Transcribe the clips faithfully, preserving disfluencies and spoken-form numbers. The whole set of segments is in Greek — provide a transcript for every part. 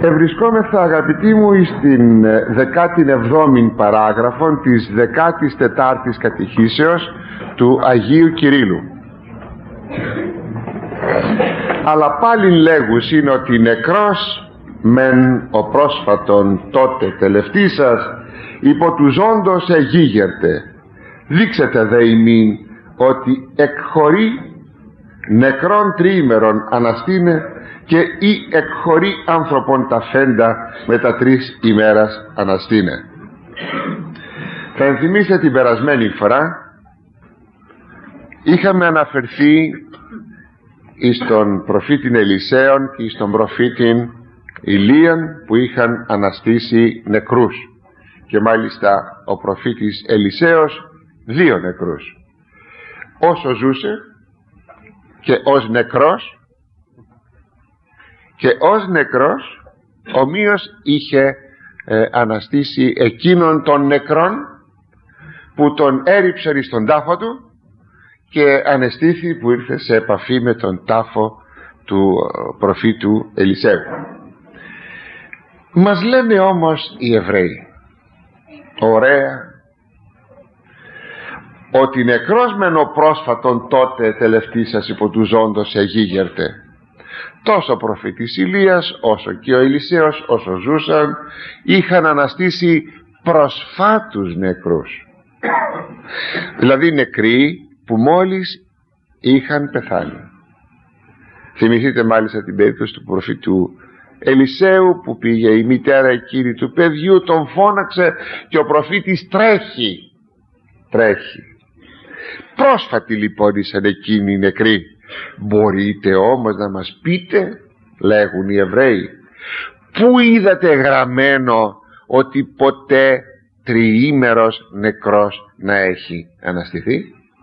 Ευρισκόμεθα, αγαπητοί μου, στην δεκάτη εβδόμη παράγραφον της δεκάτης τετάρτης κατηχήσεως του Αγίου Κυρίλλου. Αλλά πάλιν λέγουσιν ότι νεκρός μεν ο πρόσφατον τότε τελευτήσας υπό του ζώντος εγίγερτε. Δείξετε δε ημίν ότι εκχωρεί νεκρών τριήμερων αναστήνε και ή εκχωρεί άνθρωπον τα φέντα με τα τρεις ημέρας αναστήνε. Θα ενθυμίστε την περασμένη φορά είχαμε αναφερθεί εις τον προφήτην Ελισέων και εις τον προφήτην Ηλίαν που είχαν αναστήσει νεκρούς, και μάλιστα ο προφήτης Ελισέος δύο νεκρούς, όσο ζούσε και ως νεκρός, και ως νεκρός ομοίως είχε ε, αναστήσει εκείνον των νεκρών που τον έριψαν στον τάφο του και ανεστήθη, που ήρθε σε επαφή με τον τάφο του ε, προφήτου Ελισέου. Μας λένε όμως οι Εβραίοι ωραία ότι νεκρός μεν ο πρόσφατον τότε τελευτήσας υπό του ζώντος εγίγερτε. Τόσο ο προφήτης Ηλίας όσο και ο Ελισέος όσο ζούσαν είχαν αναστήσει προσφάτους νεκρούς, δηλαδή νεκροί που μόλις είχαν πεθάνει. Θυμηθείτε μάλιστα την περίπτωση του προφήτου Ελισέου που πήγε η μητέρα εκείνη του παιδιού, τον φώναξε και ο προφήτης τρέχει τρέχει πρόσφατη λοιπόν ήσαν εκείνοι οι νεκροί. Μπορείτε όμως να μας πείτε, λέγουν οι Εβραίοι, πού είδατε γραμμένο ότι ποτέ τριήμερος νεκρός να έχει αναστηθεί?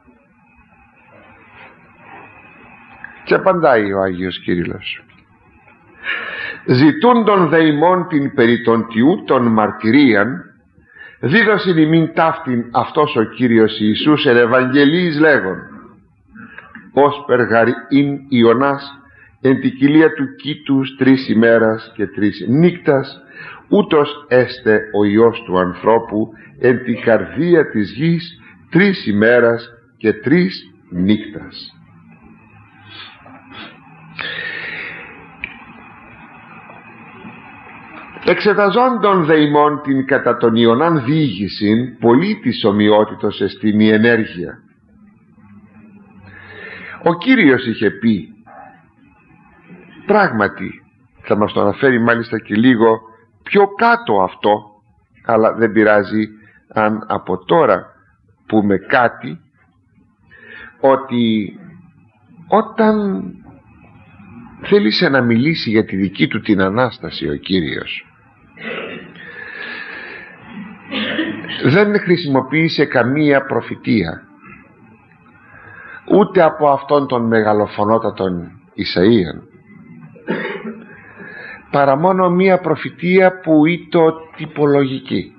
Και απαντάει ο Άγιος Κύριλλος: ζητούν των δεημών την περί των τιούτων μαρτυρίαν, δίδωσιν ημίν ταύτην αυτός ο Κύριος Ιησούς εν Ευαγγελίης λέγον, ως περγαρ ειν Ιωνάς εν τη κοιλία του κήτους τρεις ημέρας και τρεις νύκτας, ούτως έστε ο Υιός του ανθρώπου εν τη καρδία της γης τρεις ημέρας και τρεις νύκτας. Εξεταζόντων δεημών την κατά τον Ιωνάν διήγησιν, πολύ της ομοιότητος εστίν η ενέργεια. Ο Κύριος είχε πει, πράγματι θα μας το αναφέρει μάλιστα και λίγο πιο κάτω αυτό, αλλά δεν πειράζει αν από τώρα πούμε κάτι, ότι όταν θέλησε να μιλήσει για τη δική του την Ανάσταση ο Κύριος, δεν χρησιμοποίησε καμία προφητεία, ούτε από αυτόν τον μεγαλοφωνότατον Ισαΐαν, παρά μόνο μία προφητεία που ήτο τυπολογική,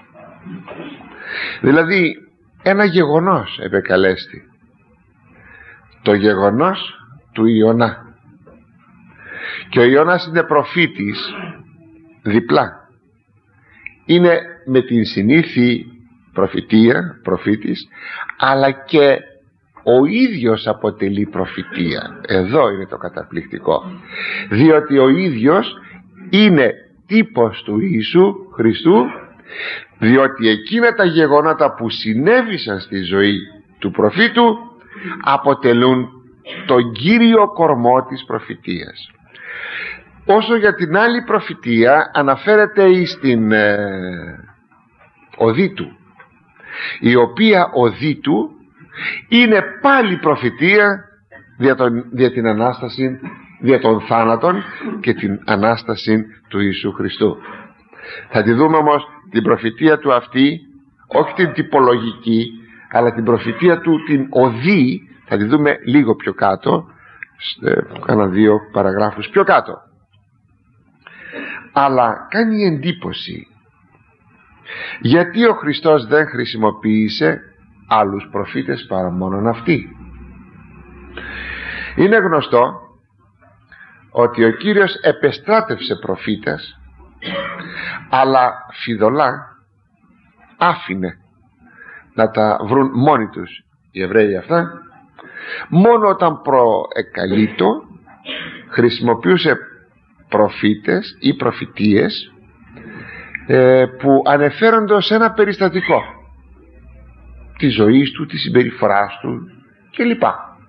δηλαδή ένα γεγονός επεκαλέστη, το γεγονός του Ιωνά. Και ο Ιωνάς είναι προφήτης διπλά, είναι με την συνήθη προφητεία, προφήτης, αλλά και ο ίδιος αποτελεί προφητεία. Εδώ είναι το καταπληκτικό, διότι ο ίδιος είναι τύπος του Ιησού Χριστού, διότι εκείνα τα γεγονότα που συνέβησαν στη ζωή του προφήτου αποτελούν τον κύριο κορμό της προφητείας. Όσο για την άλλη προφητεία αναφέρεται στην ε, οδή του, η οποία οδή του είναι πάλι προφητεία δια, τον, δια την Ανάσταση, δια των θάνατων και την Ανάσταση του Ιησού Χριστού. Θα τη δούμε όμως την προφητεία του αυτή, όχι την τυπολογική, αλλά την προφητεία του την οδή, θα τη δούμε λίγο πιο κάτω, κάνα δύο παραγράφους πιο κάτω. Αλλά κάνει εντύπωση γιατί ο Χριστός δεν χρησιμοποίησε άλλους προφήτες παρά μόνον αυτοί. Είναι γνωστό ότι ο Κύριος επεστράτευσε προφήτες, αλλά φιδωλά άφηνε να τα βρουν μόνοι τους οι Εβραίοι αυτά. Μόνο όταν προεκαλείτο χρησιμοποιούσε προφήτες ή προφητείες ε, που ανεφέρονται σε ένα περιστατικό της ζωής του, της συμπεριφοράς του κλπ.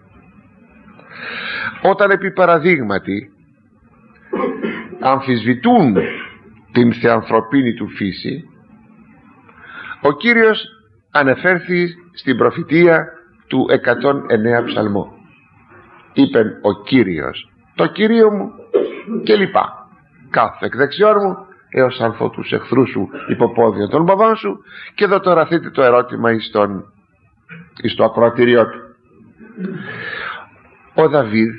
Όταν επί παραδείγματι αμφισβητούν την θεανθρωπίνη του φύση, ο Κύριος ανεφέρθη στην προφητεία του εκατόν εννέα ψαλμού. Είπεν ο Κύριος το Κυρίο μου και λοιπά, κάθε εκ δεξιών μου έως άνθω τους εχθρούς σου υποπόδια των ποδών σου. Και εδώ τώρα θέτει το ερώτημα εις, τον, εις το ακροατήριό του. Ο Δαβίδ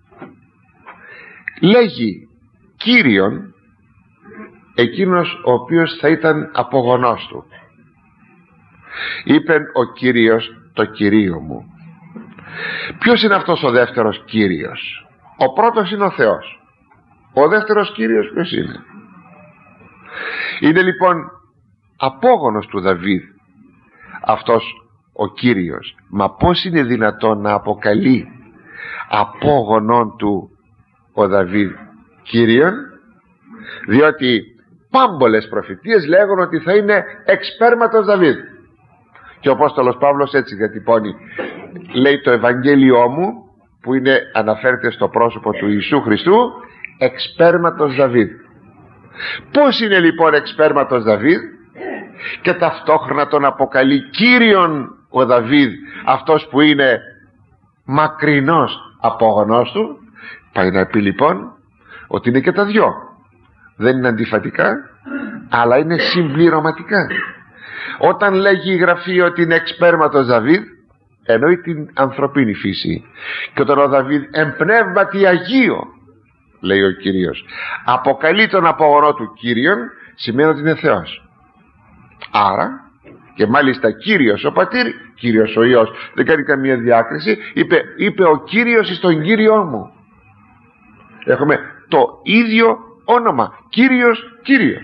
λέγει Κύριον εκείνος ο οποίος θα ήταν απογονός του. Είπεν ο Κύριος το Κυρίο μου. Ποιος είναι αυτός ο δεύτερος Κύριος? Ο πρώτος είναι ο Θεός. Ο δεύτερος Κύριος ποιος είναι? Είναι λοιπόν απόγονος του Δαβίδ αυτός ο Κύριος. Μα πώς είναι δυνατόν να αποκαλεί απόγονον του ο Δαβίδ Κύριον? Διότι πάμπολες προφητείες λέγουν ότι θα είναι εξπέρματος Δαβίδ. Και ο Απόστολος Παύλος έτσι διατυπώνει, λέει το Ευαγγέλιό μου που είναι, αναφέρεται στο πρόσωπο του Ιησού Χριστού, εξπέρματος Δαβίδ. Πώς είναι λοιπόν εξπέρματος Δαβίδ και ταυτόχρονα τον αποκαλεί Κύριον ο Δαβίδ, αυτός που είναι μακρινός απόγονός του? Πάει να πει λοιπόν ότι είναι και τα δυο, δεν είναι αντιφατικά αλλά είναι συμπληρωματικά. Όταν λέγει η Γραφή ότι είναι εξπέρματος Δαβίδ, εννοεί την ανθρωπίνη φύση. Και όταν ο Δαβίδ εμπνεύματι Αγίο, λέει ο Κύριος, αποκαλεί τον απογονό του Κύριον, σημαίνει ότι είναι Θεός. Άρα, και μάλιστα Κύριος ο Πατήρ, Κύριος ο Υιός, δεν κάνει καμία διάκριση, είπε, είπε ο Κύριος εις τον Κύριό μου. Έχουμε το ίδιο όνομα, Κύριος, Κύριος.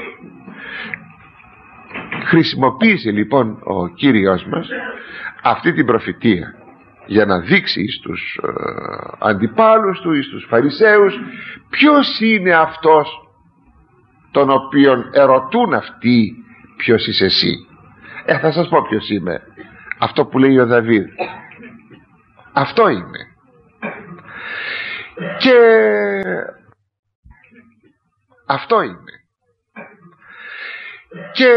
Χρησιμοποίησε λοιπόν ο Κύριος μας αυτή την προφητεία για να δείξει στους ε, αντιπάλους του, στους Φαρισαίους, ποιος είναι αυτός τον οποίον ερωτούν αυτοί, ποιος είσαι εσύ? Ε, θα σας πω ποιος είμαι. Αυτό που λέει ο Δαβίδ, αυτό είμαι. Και αυτό είναι. Και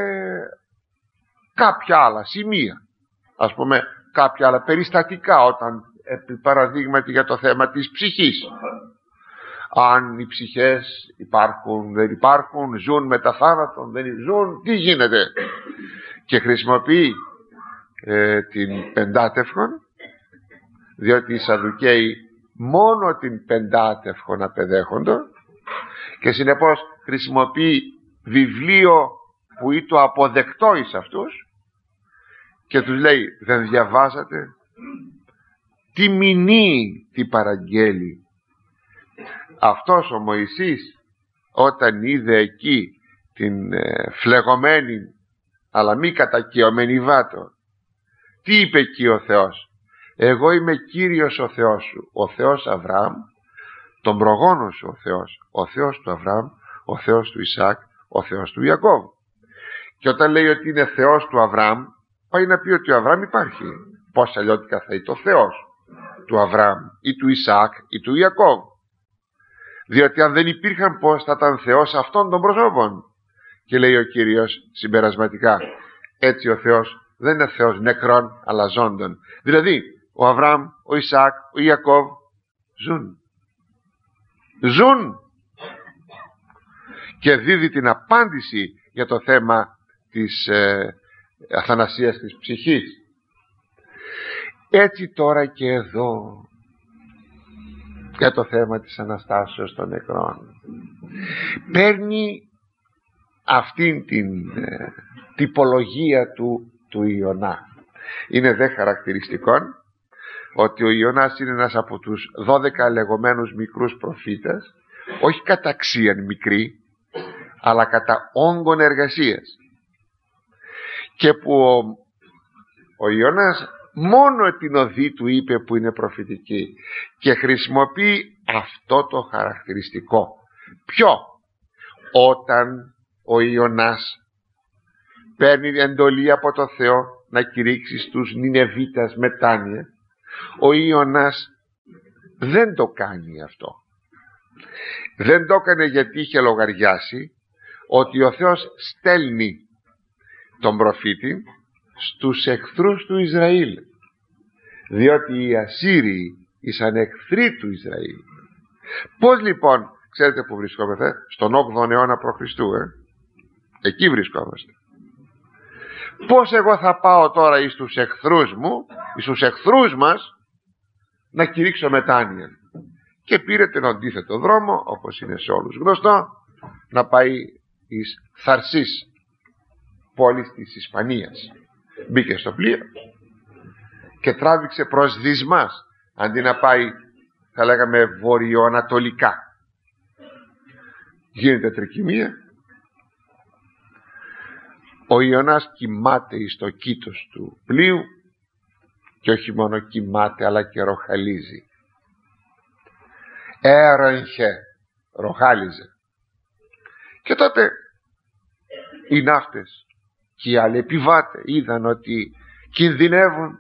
κάποια άλλα σημεία, ας πούμε κάποια άλλα περιστατικά, όταν επί παραδείγματι για το θέμα της ψυχής, αν οι ψυχές υπάρχουν, δεν υπάρχουν, ζουν μετά θάνατον, δεν ζουν, τι γίνεται? Και χρησιμοποιεί ε, την πεντάτευχον, διότι οι Σαδουκαίοι μόνο την πεντάτευχον απεδέχοντο, και συνεπώς χρησιμοποιεί βιβλίο που είναι το αποδεκτό εις αυτούς και τους λέει, δεν διαβάζατε τι μηνύει, τι παραγγέλει? Αυτός ο Μωυσής όταν είδε εκεί την ε, φλεγωμένη αλλά μη κατακαιωμένη βάτο, τι είπε εκεί ο Θεός? Εγώ είμαι Κύριος ο Θεός σου, ο Θεός Αβραάμ, τον προγόνο σου ο Θεός, ο Θεός του Αβραάμ, ο Θεός του Ισαάκ, ο Θεός του Ιακώβ. Και όταν λέει ότι είναι Θεός του Αβραάμ, πάει να πει ότι ο Αβραάμ υπάρχει. Πώς αλλιώτικα θα είναι το Θεός του Αβραάμ ή του Ισαάκ ή του Ιακώβ? Διότι αν δεν υπήρχαν, πώς θα ήταν Θεός αυτών των προσώπων? Και λέει ο Κύριος συμπερασματικά, έτσι ο Θεός δεν είναι Θεός νεκρών αλλά ζώντων. Δηλαδή ο Αβραάμ, ο Ισαάκ, ο Ιακώβ ζουν. Ζουν. Και δίδει την απάντηση για το θέμα της ε, αθανασίας της ψυχής. Έτσι τώρα και εδώ για το θέμα της Αναστάσεως των νεκρών παίρνει αυτήν την ε, τυπολογία του, του Ιωνά. Είναι δε χαρακτηριστικό ότι ο Ιωνάς είναι ένας από τους δώδεκα λεγόμενους μικρούς προφήτες, όχι κατά αξίαν μικρή, αλλά κατά όγκων εργασίας, και που ο, ο Ιωνάς μόνο την οδή του είπε που είναι προφητική, και χρησιμοποιεί αυτό το χαρακτηριστικό. Ποιο? Όταν ο Ιωνάς παίρνει εντολή από το Θεό να κηρύξει στους Νινεβίτας μετάνοια, ο Ιωνάς δεν το κάνει αυτό. Δεν το έκανε γιατί είχε λογαριάσει ότι ο Θεός στέλνει τον προφήτη στους εχθρούς του Ισραήλ, διότι οι Ασσύριοι ήσαν εχθροί του Ισραήλ. Πώς λοιπόν, ξέρετε που βρισκόμαστε? Στον όγδοο αιώνα π.Χ. ε? Εκεί βρισκόμαστε. Πώς εγώ θα πάω τώρα εις τους εχθρούς μου, εις τους εχθρούς μας, να κηρύξω μετάνοια? Και πήρε τον αντίθετο δρόμο, όπως είναι σε όλους γνωστό, να πάει εις Θαρσής, πόλης της Ισπανίας. Μπήκε στο πλοίο και τράβηξε προς Δυσμάς, αντί να πάει, θα λέγαμε, βορειοανατολικά. Γίνεται τρικυμία. Ο Ιωνάς κοιμάται εις το κήτος του πλοίου, και όχι μόνο κοιμάται αλλά και ροχαλίζει. Έρογχε, ροχάλιζε. Και τότε οι ναύτες και οι άλλοι επιβάτες είδαν ότι κινδυνεύουν.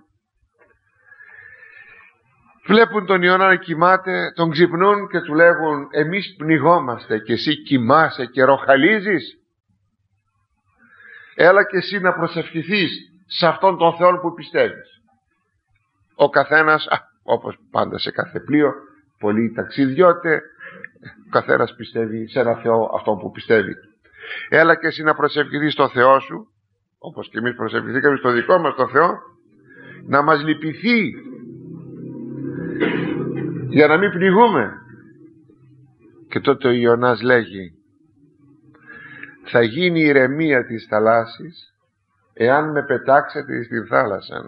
Βλέπουν τον Ιωνά να κοιμάται, τον ξυπνούν και του λέγουν: εμείς πνιγόμαστε και εσύ κοιμάσαι και ροχαλίζεις? Έλα και εσύ να προσευχηθείς σε αυτόν τον Θεό που πιστεύεις. Ο καθένας, α, όπως πάντα σε κάθε πλοίο, πολλοί ταξιδιώτες, ο καθένας πιστεύει σε ένα Θεό αυτόν που πιστεύει. Έλα και εσύ να προσευχηθείς στο Θεό σου, όπως και εμείς προσευχηθήκαμε στο δικό μας το Θεό, να μας λυπηθεί για να μην πνιγούμε. Και τότε ο Ιωνάς λέγει: θα γίνει η ηρεμία της θαλάσσης εάν με πετάξετε στην θάλασσα.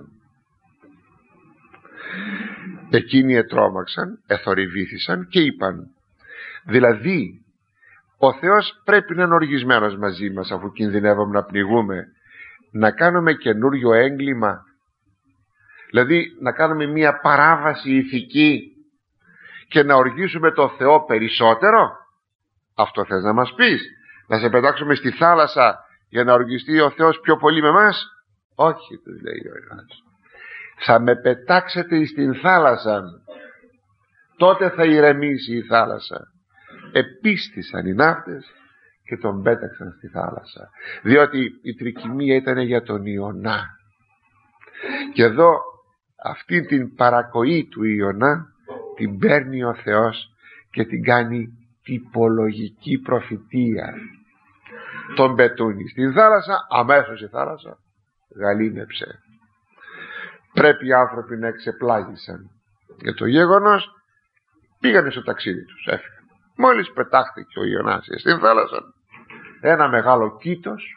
Εκείνοι ετρώμαξαν, εθορυβήθησαν και είπαν: δηλαδή ο Θεός πρέπει να είναι οργισμένος μαζί μας, αφού κινδυνεύουμε να πνιγούμε, να κάνουμε καινούριο έγκλημα, δηλαδή να κάνουμε μία παράβαση ηθική και να οργίσουμε το Θεό περισσότερο? Αυτό θες να μας πεις? Να σε πετάξουμε στη θάλασσα για να οργιστεί ο Θεός πιο πολύ με μας? Όχι, τους λέει ο Ιωνάς. Θα με πετάξετε στην θάλασσα, τότε θα ηρεμήσει η θάλασσα. Επίστησαν οι ναύτες και τον πέταξαν στη θάλασσα, διότι η τρικυμία ήταν για τον Ιωνά. Και εδώ αυτή την παρακοή του Ιωνά την παίρνει ο Θεός και την κάνει τυπολογική προφητεία. Τον πετούνει στην θάλασσα, αμέσως η θάλασσα γαλήνεψε. Πρέπει οι άνθρωποι να εξεπλάγησαν για το γεγονός. Πήγανε στο ταξίδι τους, έφυγαν. Μόλις πετάχτηκε ο Ιωνάς στην θάλασσα, ένα μεγάλο κήτος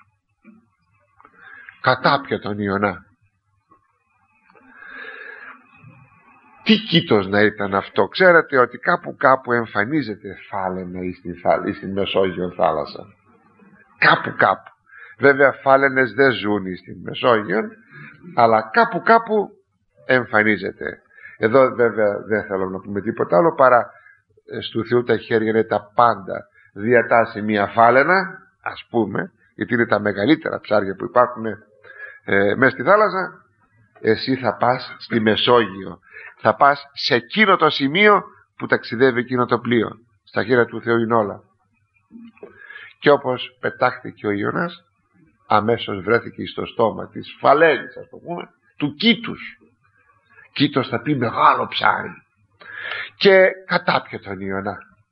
κατάπια τον Ιωνά. Τι κήτος να ήταν αυτό? Ξέρετε ότι κάπου κάπου εμφανίζεται φάλαινα ή στην, ή στην Μεσόγειο θάλασσα. Κάπου κάπου. Βέβαια φάλαινες δεν ζουν στην Μεσόγειο, αλλά κάπου κάπου εμφανίζεται. Εδώ βέβαια δεν θέλω να πούμε τίποτα άλλο παρά στου Θεού τα χέρια είναι τα πάντα. Διατάσσει μια φάλαινα, ας πούμε, γιατί είναι τα μεγαλύτερα ψάρια που υπάρχουν ε, μέσα στη θάλασσα. Εσύ θα πας στη Μεσόγειο, θα πας σε εκείνο το σημείο που ταξιδεύει εκείνο το πλοίο. Στα χέρια του Θεού είναι όλα. Και όπως πετάχτηκε ο Ιωνάς, αμέσως βρέθηκε στο στόμα της φαλένης, ας το πούμε, του κήτους. Κήτος θα πει μεγάλο ψάρι, και κατάπιε τον Ιωνά.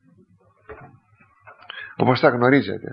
Όπως τα γνωρίζετε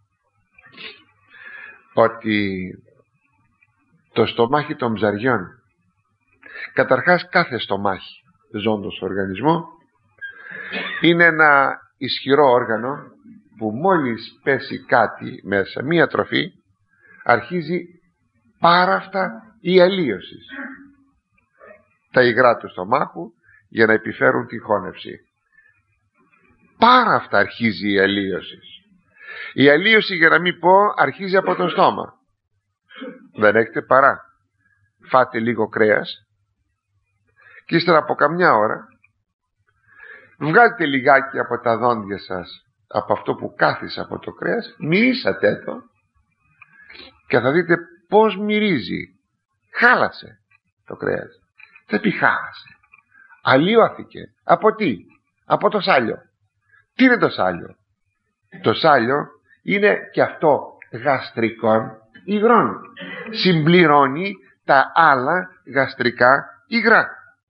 ότι το στομάχι των ψαριών, καταρχάς κάθε στομάχι ζώντος στο οργανισμό, είναι ένα ισχυρό όργανο που μόλις πέσει κάτι μέσα, μία τροφή, αρχίζει πάραφτα η αλλίωση. τα υγρά του στομάχου για να επιφέρουν τη χώνευση. Πάρα αυτά αρχίζει η αλλίωση. Η αλλίωση, για να μην πω, αρχίζει από το στόμα. Δεν έχετε παρά φάτε λίγο κρέας και ύστερα από καμιά ώρα βγάλτε λιγάκι από τα δόντια σας, από αυτό που κάθισε από το κρέας, μυρίσατε το και θα δείτε πως μυρίζει. Χάλασε το κρέας. Δεν πει χάλασε, αλλοιώθηκε. Από τι? Από το σάλιο. Τι είναι το σάλιο? Το σάλιο είναι και αυτό γαστρικών υγρών. Συμπληρώνει τα άλλα γαστρικά υγρά.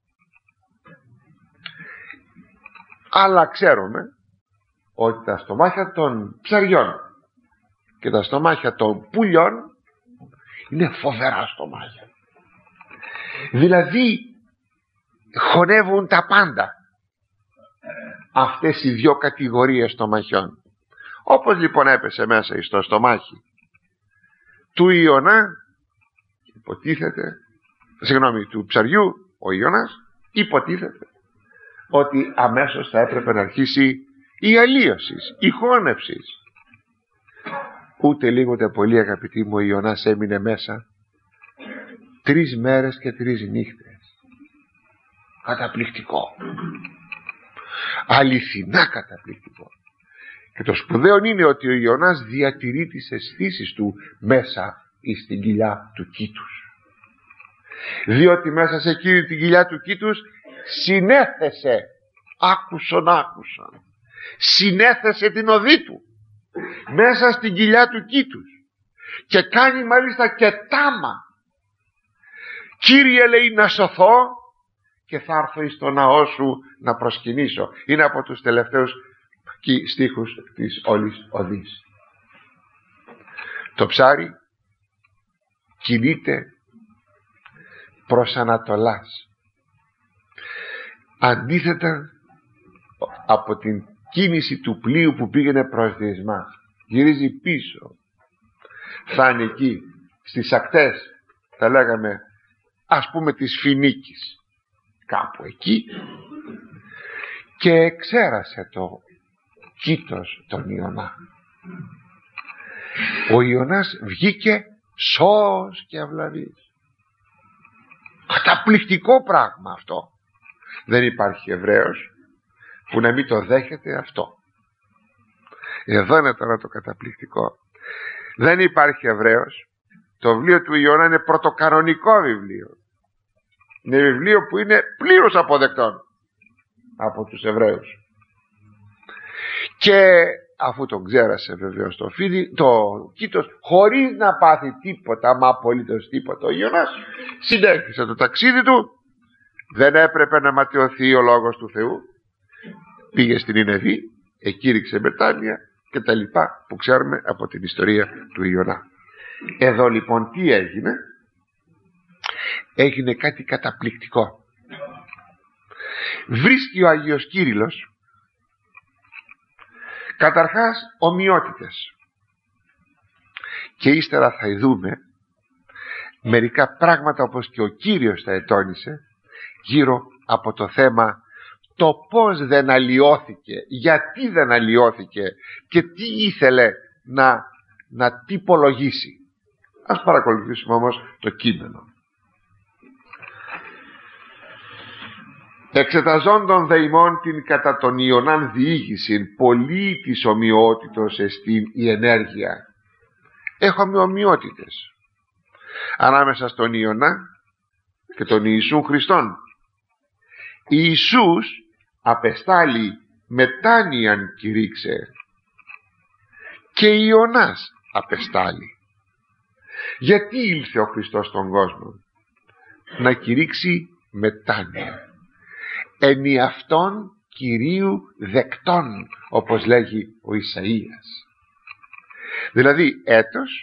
Αλλά ξέρουμε ότι τα στομάχια των ψαριών και τα στομάχια των πουλιών είναι φοβερά στομάχια. Δηλαδή χωνεύουν τα πάντα αυτές οι δύο κατηγορίες στομαχιών. Όπως λοιπόν έπεσε μέσα στο στομάχι του Ιωνά, υποτίθεται, συγγνώμη, του ψαριού, ο Ιωνάς, υποτίθεται ότι αμέσως θα έπρεπε να αρχίσει η αλλίωση, η χώνευση. Ούτε λίγο ούτε πολύ, αγαπητοί μου, ο Ιωνάς έμεινε μέσα τρεις μέρες και τρεις νύχτες. Καταπληκτικό, αληθινά καταπληκτικό. Και το σπουδαίο είναι ότι ο Ιωνάς διατηρεί τις αισθήσεις του μέσα στην κοιλιά του κήτους, διότι μέσα σε εκείνη την κοιλιά του κήτους συνέθεσε, άκουσον άκουσον, συνέθεσε την οδή του μέσα στην κοιλιά του κήτους και κάνει μάλιστα και τάμα. Κύριε, λέει, να σωθώ και θα έρθω εις το ναό σου να προσκυνήσω. Είναι από τους τελευταίους στίχους της όλης οδής. Το ψάρι κινείται προς Ανατολάς, αντίθετα από την κίνηση του πλοίου που πήγαινε προς Διεσμά. Γυρίζει πίσω, θα είναι εκεί στις ακτές, θα λέγαμε, ας πούμε, της Φινίκης, κάπου εκεί, και ξέρασε το κήτος τον Ιωνά. Ο Ιωνάς βγήκε σώος και αυλαβής. Καταπληκτικό πράγμα αυτό. Δεν υπάρχει Εβραίος που να μην το δέχεται αυτό. Εδώ είναι τώρα το καταπληκτικό. Δεν υπάρχει Εβραίος. Το βιβλίο του Ιωνά είναι πρωτοκανονικό βιβλίο. Είναι βιβλίο που είναι πλήρως αποδεκτό από τους Εβραίους. Και αφού τον ξέρασε βεβαίως το φίδι, το κήτος, χωρίς να πάθει τίποτα, μα απολύτως τίποτα, ο Ιωνάς συνέχισε το ταξίδι του. Δεν έπρεπε να ματαιωθεί ο λόγος του Θεού. Πήγε στην Νινεβή, εκήρυξε μετάνοια και τα λοιπά που ξέρουμε από την ιστορία του Ιωνά. Εδώ λοιπόν τι έγινε? Έγινε κάτι καταπληκτικό. Βρίσκει ο Άγιος Κύριλλος καταρχάς ομοιότητες και ύστερα θα δούμε μερικά πράγματα, όπως και ο Κύριος τα ετώνησε, γύρω από το θέμα το πως δεν αλλοιώθηκε, γιατί δεν αλλοιώθηκε και τι ήθελε να, να τυπολογήσει. Ας παρακολουθήσουμε όμως το κείμενο. Εξεταζόντων δε ημών την κατά τον Ιωνάν διήγησιν, πολύ της ομοιότητος εστίν η ενέργεια. Έχουμε ομοιότητες ανάμεσα στον Ιωνά και τον Ιησούν Χριστόν. Ιησούς απεστάλλει μετάνοιαν κηρύξε και Ιωνάς απεστάλλει. Γιατί ήλθε ο Χριστός στον κόσμο? Να κηρύξει μετάνοια, εν αυτόν Κυρίου δεκτών, όπως λέγει ο Ισαΐας. Δηλαδή έτος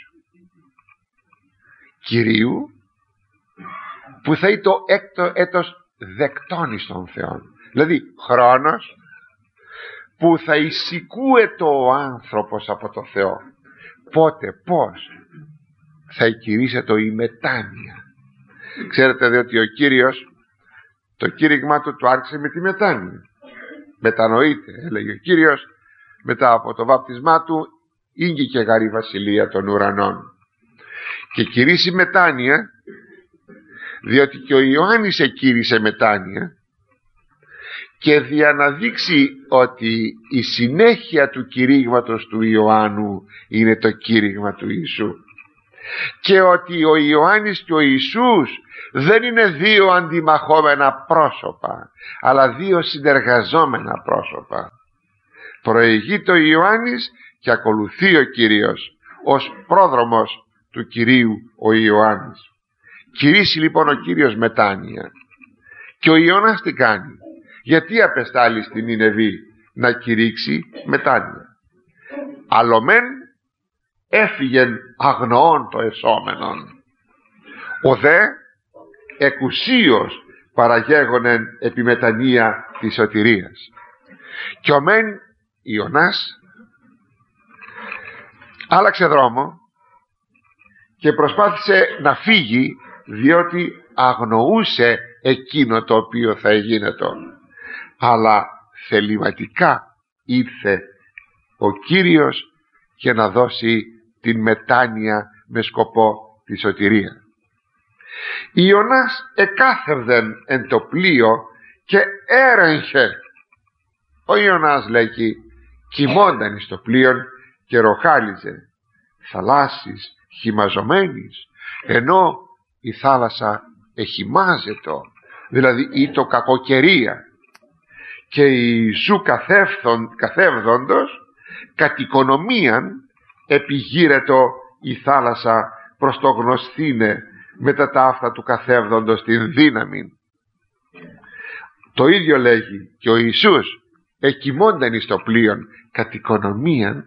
Κυρίου που θα είναι το έκτο έτος δεκτών εις τον Θεόν. Δηλαδή χρόνος που θα εισικούεται ο άνθρωπος από το Θεό. Πότε, πώς? Θα κηρύσσεται η μετάνοια. Ξέρετε διότι ο Κύριος το κήρυγμα του του άρχισε με τη μετάνοια. Μετανοείται, έλεγε ο Κύριος, μετά από το βάπτισμά του, ήγηκε γαρ η βασιλεία των ουρανών. Και κηρύσσει μετάνοια, διότι και ο Ιωάννης εκήρυσε μετάνοια, και δια να δείξει ότι η συνέχεια του κηρύγματος του Ιωάννου είναι το κήρυγμα του Ιησού, και ότι ο Ιωάννης και ο Ιησούς δεν είναι δύο αντιμαχόμενα πρόσωπα, αλλά δύο συνεργαζόμενα πρόσωπα. Προηγείται ο Ιωάννης και ακολουθεί ο Κύριος ως πρόδρομος του Κυρίου ο Ιωάννης. Κηρύσσει λοιπόν ο Κύριος μετάνοια. Και ο Ιωνάς τι κάνει? Γιατί απεστάλλει στη Νινεβή? Να κηρύξει μετάνοια. Αλλομεν έφυγεν αγνοών το εσώμενον, ο δε εκουσίως παραγέγονεν επιμετανία της σωτηρίας. Και ο μεν Ιωνάς άλλαξε δρόμο και προσπάθησε να φύγει, διότι αγνοούσε εκείνο το οποίο θα εγίνετο. Αλλά θεληματικά ήρθε ο Κύριος για να δώσει την μετάνοια με σκοπό τη σωτηρία. Ιωνάς εκάθευδεν εν το πλοίο και έρεγχε. Ο Ιωνάς λέγει κοιμόνταν στο πλοίο και ροχάλιζε, θαλάσσης χυμαζωμένης, ενώ η θάλασσα εχυμάζετο, δηλαδή ή το κακοκαιρία. Και η Ιησού καθεύδοντος κατ' οικονομίαν επιγύρετο η θάλασσα προς το γνωστήνε μετά τα αυτά του καθεύδοντος την δύναμη. Το ίδιο λέγει και ο Ιησούς εκοιμώνταν εις το πλοίον κατ' οικονομίαν,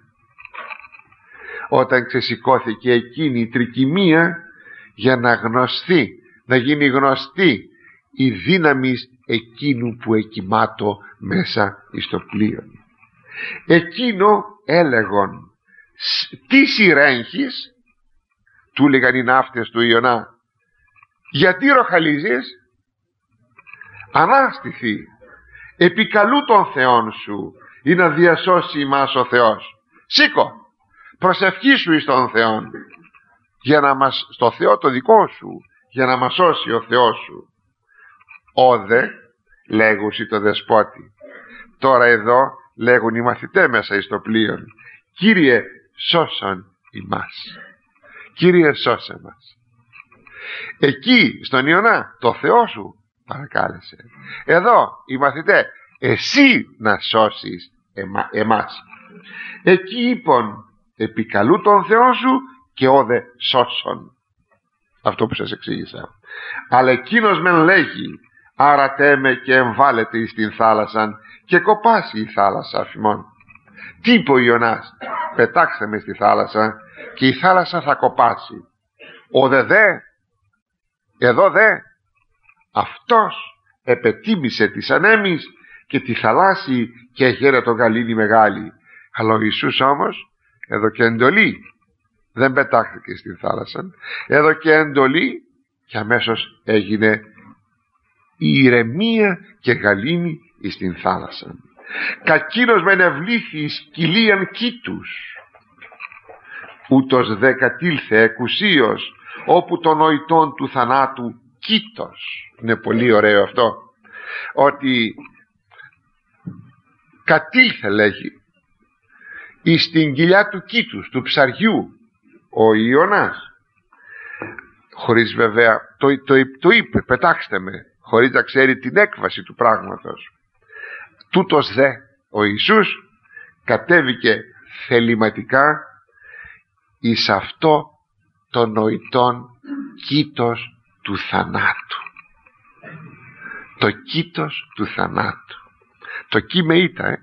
όταν ξεσηκώθηκε εκείνη η τρικυμία, για να γνωστεί, να γίνει γνωστή η δύναμη εκείνου που εκοιμάτω μέσα εις το πλοίο. Εκείνο έλεγον τι σιρέγχεις, του έλεγαν οι ναύτες του Ιωνά, γιατί ροχαλίζεις? Ανάστηθη, επικαλού των Θεών σου ή να διασώσει ημάς ο Θεός. Σήκω, προσευχήσου εις τον Θεόν, για να μας, στο Θεό το δικό σου, για να μας σώσει ο Θεός σου. Όδε λέγουσι το δεσπότη. Τώρα εδώ λέγουν οι μαθητές μέσα εις το πλοίον, Κύριε σώσον ημάς, Κύριε σώσε μας. Εκεί στον Ιωνά το Θεό σου παρακάλεσε. Εδώ οι μαθητές, εσύ να σώσεις εμα, εμάς. Εκεί είπον επικαλού τον Θεό σου και όδε σώσον. Αυτό που σας εξήγησα. Αλλά εκείνος μεν λέγει, άρατέ με και εμβάλλεται εις την θάλασσαν και κοπάσει η θάλασσα αφημών. Τι είπε ο Ιωνάς? Πετάξτε με στη θάλασσα και η θάλασσα θα κοπάσει. Ο δε δε, εδώ δε, αυτός επετίμησε τις ανέμεις και τη θαλάσση και έγερε το γαλήνη μεγάλη. Αλλά ο Ιησούς όμως εδώ και εντολή, δεν πετάχθηκε στην θάλασσα, εδώ και εντολή και αμέσως έγινε η ηρεμία και γαλήνη εις την θάλασσα. Κακίνος μεν ευλήθη εις κοιλίαν κήτους, ούτως δε κατήλθε εκουσίως όπου των νοητών του θανάτου κήτος. Είναι πολύ ωραίο αυτό, ότι κατήλθε λέγει εις την κοιλιά του κήτους, του ψαριού, ο Ιωνάς, χωρίς βέβαια το, το, το είπε πετάξτε με, χωρίς να ξέρει την έκβαση του πράγματος. Τούτος δε ο Ιησούς κατέβηκε θεληματικά εις αυτό το νοητόν κήτος του θανάτου. Το κήτος του θανάτου. Το κι με ήτα, ε.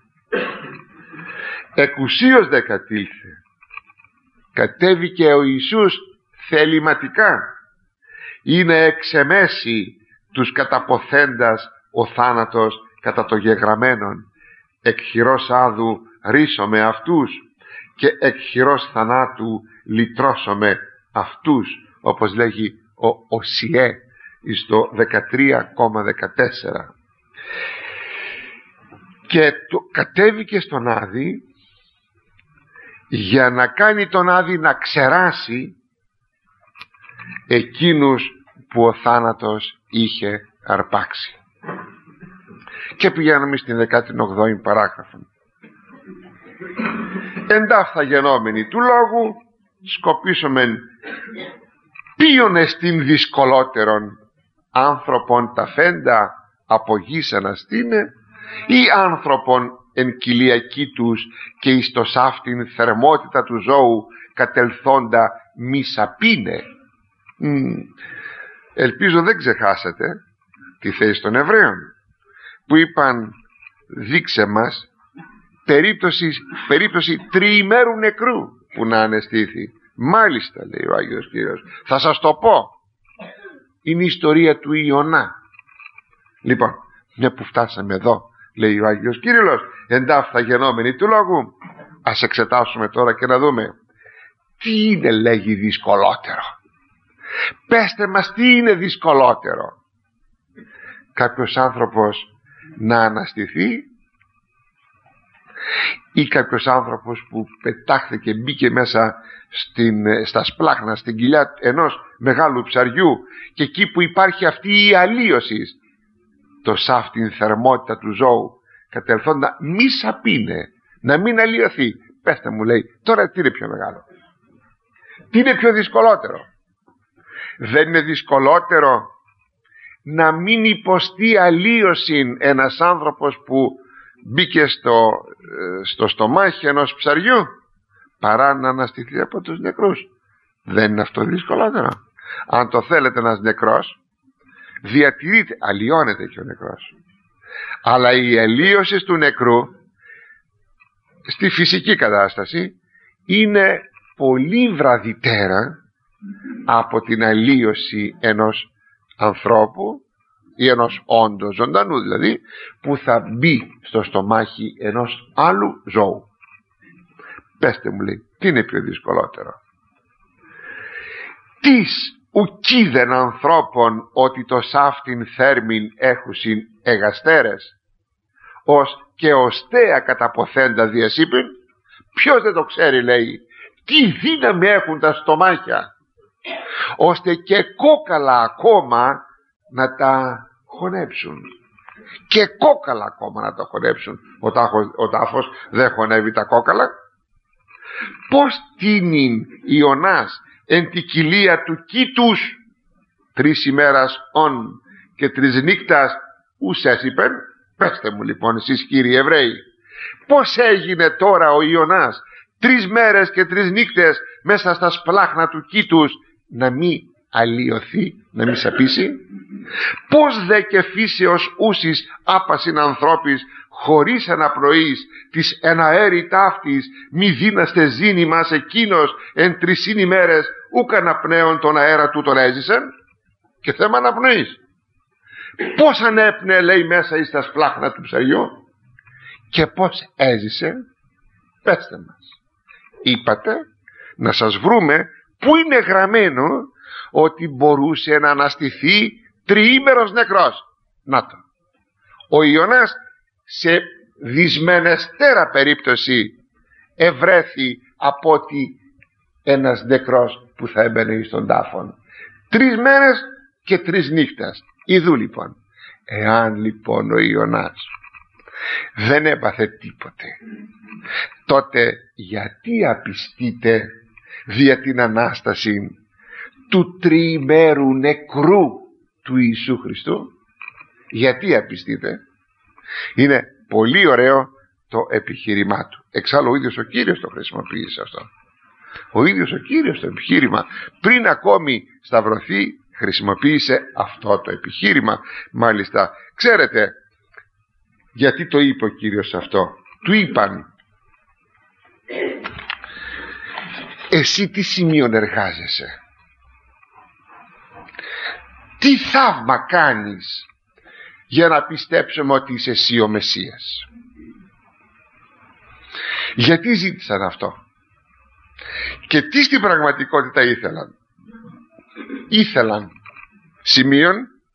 Εκουσίως δε κατήλθε. Κατέβηκε ο Ιησούς θεληματικά. Είναι εξεμέσει τους καταποθέντας ο θάνατος κατά το γεγραμμένον. Εκ χειρός άδου ρίσομαι αυτούς και εκ χειρός θανάτου λυτρώσομαι αυτούς, όπως λέγει ο Οσιέ στο δεκατρία κόμμα δεκατέσσερα, και το κατέβηκε στον Άδη για να κάνει τον Άδη να ξεράσει εκείνους που ο θάνατος είχε αρπάξει. Και πηγαίνουμε στην δεκάτη ογδόη παράγραφο. Εντάφθα γενόμενοι του λόγου, σκοπίσομεν ποιον εστίν δυσκολότερον, άνθρωπον τα φέντα από γης αναστήνε, ή άνθρωπον εν κοιλιακή τους και εις το σάφτην θερμότητα του ζώου κατελθόντα μη σαπίνε. Mm. Ελπίζω δεν ξεχάσατε τη θέση των Εβραίων που είπαν δείξε μας περίπτωση, περίπτωση τριημέρου νεκρού που να αναισθήθη. Μάλιστα, λέει ο Άγιος Κύριος, θα σας το πω, είναι η ιστορία του Ιωνά. Λοιπόν, μια που φτάσαμε εδώ, λέει ο Άγιος Κύριος, εντάφθα γενόμενοι του λόγου, ας εξετάσουμε τώρα και να δούμε τι είναι, λέγει, δυσκολότερο. Πέστε μας τι είναι δυσκολότερο, κάποιος άνθρωπος να αναστηθεί ή κάποιος άνθρωπος που πετάχθηκε, μπήκε μέσα στην, στα σπλάχνα, στην κοιλιά ενός μεγάλου ψαριού, και εκεί που υπάρχει αυτή η αλλίωση, το σάφτην θερμότητα του ζώου κατελθόντα μη σαπίνε, να μην αλλοιωθεί. Πέστε μου, λέει, τώρα τι είναι πιο μεγάλο, τι είναι πιο δυσκολότερο? Δεν είναι δυσκολότερο να μην υποστεί αλλίωση ένας άνθρωπος που μπήκε στο, στο στομάχι ενός ψαριού, παρά να αναστηθεί από τους νεκρούς? Δεν είναι αυτό δυσκολότερο? Αν το θέλετε, ένας νεκρός διατηρείται, αλλοιώνεται και ο νεκρός, αλλά η αλλίωση του νεκρού στη φυσική κατάσταση είναι πολύ βραδυτέρα από την αλλίωση ενός ανθρώπου ή ενός όντος ζωντανού, δηλαδή, που θα μπει στο στομάχι ενός άλλου ζώου. Πέστε μου, λέει, τι είναι πιο δυσκολότερο? Τις ουκίδεν ανθρώπων ότι το σάφτην θέρμην έχουσιν εγαστέρες, ως και οστέα καταποθέντα διασύπην. Ποιος δεν το ξέρει, λέει, τι δύναμη έχουν τα στομάχια, ώστε και κόκαλα ακόμα να τα χωνέψουν. Και κόκαλα ακόμα να τα χωνέψουν. Ο τάφος, ο τάφος δεν χωνεύει τα κόκαλα. Πώς τίνειν Ιωνάς εν τη κοιλία του κήτους τρεις ημέρας ον και τρεις νύκτας ους έσυπεν? Πέστε μου λοιπόν εσείς, κύριοι Εβραίοι, πώς έγινε τώρα ο Ιωνάς τρεις μέρες και τρεις νύκτες μέσα στα σπλάχνα του κήτους να μην αλλοιωθεί, να μην σαπίσει? Πώς δε και φύσεως ούσις άπασιν ανθρώπης χωρίς αναπνοής της εναέρη ταύτης μη δύναστε ζήνη μας εκείνος εν τρισήν ημέρες ούκ αναπνέον τον αέρα του τον έζησεν? Και θέμα αναπνοής. Πώς ανέπνεε, λέει, μέσα εις τα σπλάχνα του ψαριού, και πώς έζησε? Πέστε μας. Είπατε να σας βρούμε που είναι γραμμένο ότι μπορούσε να αναστηθεί τριήμερος νεκρός. Να το. Ο Ιωνάς σε δυσμενεστέρα περίπτωση ευρέθη από ότι ένας νεκρός που θα έμπαινε στον τάφον. Τρεις μέρες και τρεις νύχτας. Ιδού λοιπόν. Εάν λοιπόν ο Ιωνάς δεν έπαθε τίποτε, τότε γιατί απιστείτε δια την Ανάσταση του τριημέρου νεκρού του Ιησού Χριστού? Γιατί απιστείτε? Είναι πολύ ωραίο το επιχείρημά του. Εξάλλου ο ίδιος ο Κύριος το χρησιμοποίησε αυτό. Ο ίδιος ο Κύριος το επιχείρημα, πριν ακόμη σταυρωθεί, χρησιμοποίησε αυτό το επιχείρημα. Μάλιστα, ξέρετε γιατί το είπε ο Κύριος αυτό? Του είπαν, εσύ τι σημείον εργάζεσαι, τι θαύμα κάνεις για να πιστέψουμε ότι είσαι εσύ ο Μεσσίας? Γιατί ζήτησαν αυτό και τι στην πραγματικότητα ήθελαν? Ήθελαν σημείων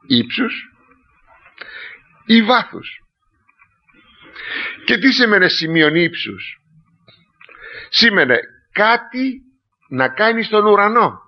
ύψους ή βάθους. Και τι σήμαινε σημείον ύψους? Σήμαινε κάτι να κάνει στον ουρανό,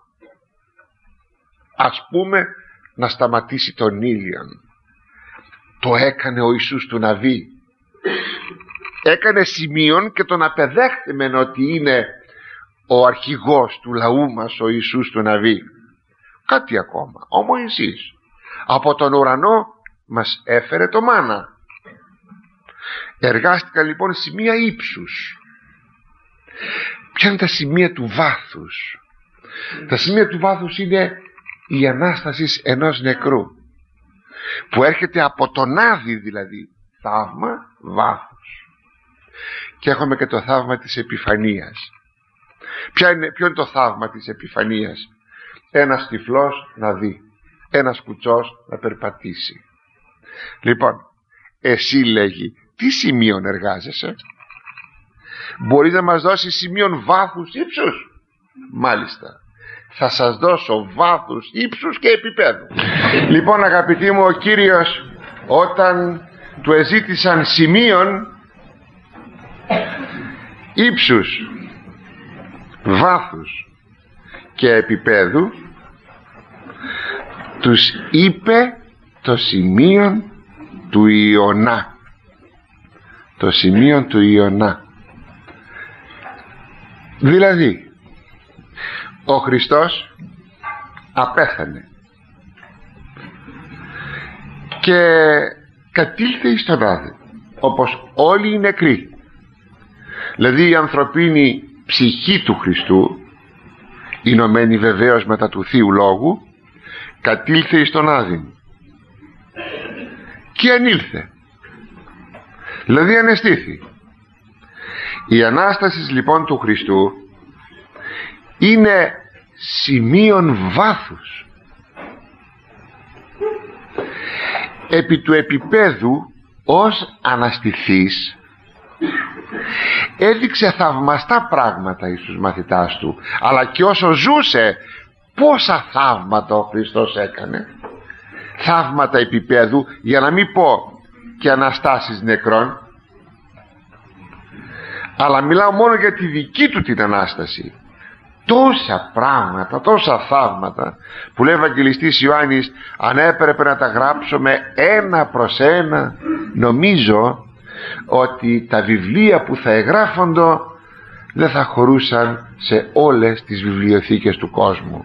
ας πούμε να σταματήσει τον ήλιον. Το έκανε ο Ιησούς του Ναβί. Έκανε σημείον και τον απεδέχθημεν ότι είναι ο αρχηγός του λαού μας, ο Ιησούς του Ναβί. Κάτι ακόμα, ο Μωυσής από τον ουρανό μας έφερε το μάνα. Εργάστηκαν λοιπόν σημεία ύψους. Ποια είναι τα σημεία του βάθους? Τα σημεία του βάθους είναι η Ανάσταση ενός νεκρού, που έρχεται από τον Άδη, δηλαδή θαύμα βάθους. Και έχουμε και το θαύμα της Επιφανίας. Ποια είναι, ποιο είναι το θαύμα της Επιφανίας? Ένας τυφλός να δει, ένας κουτσός να περπατήσει. Λοιπόν, εσύ, λέγει, τι σημείων εργάζεσαι? Μπορείς να μας δώσεις σημείων βάθους ύψους? Μάλιστα, θα σας δώσω βάθους ύψους και επίπεδου. Λοιπόν, αγαπητοί μου, ο Κύριος όταν του εζήτησαν σημείων ύψους, βάθους και επίπεδου, τους είπε το σημείο του Ιωνά. Το σημείο του Ιωνά. Δηλαδή, ο Χριστός απέθανε και κατήλθε εις τον Άδη, όπως όλοι οι νεκροί. Δηλαδή η ανθρωπίνη ψυχή του Χριστού, ενωμένη βεβαίως μετά του Θείου Λόγου, κατήλθε εις τον Άδη και ανήλθε, δηλαδή ανεστήθη. Η Ανάσταση λοιπόν του Χριστού είναι σημείων βάθους. Επί του επίπεδου ως αναστηθής έδειξε θαυμαστά πράγματα εις τους μαθητάς του, αλλά και όσο ζούσε πόσα θαύματα ο Χριστός έκανε. Θαύματα επίπεδου, για να μην πω και αναστάσεις νεκρών, αλλά μιλάω μόνο για τη δική του την Ανάσταση. Τόσα πράγματα, τόσα θαύματα που λέει ο Ευαγγελιστής Ιωάννης, αν έπρεπε να τα γράψουμε ένα προς ένα, νομίζω ότι τα βιβλία που θα εγγράφοντο δεν θα χωρούσαν σε όλες τις βιβλιοθήκες του κόσμου.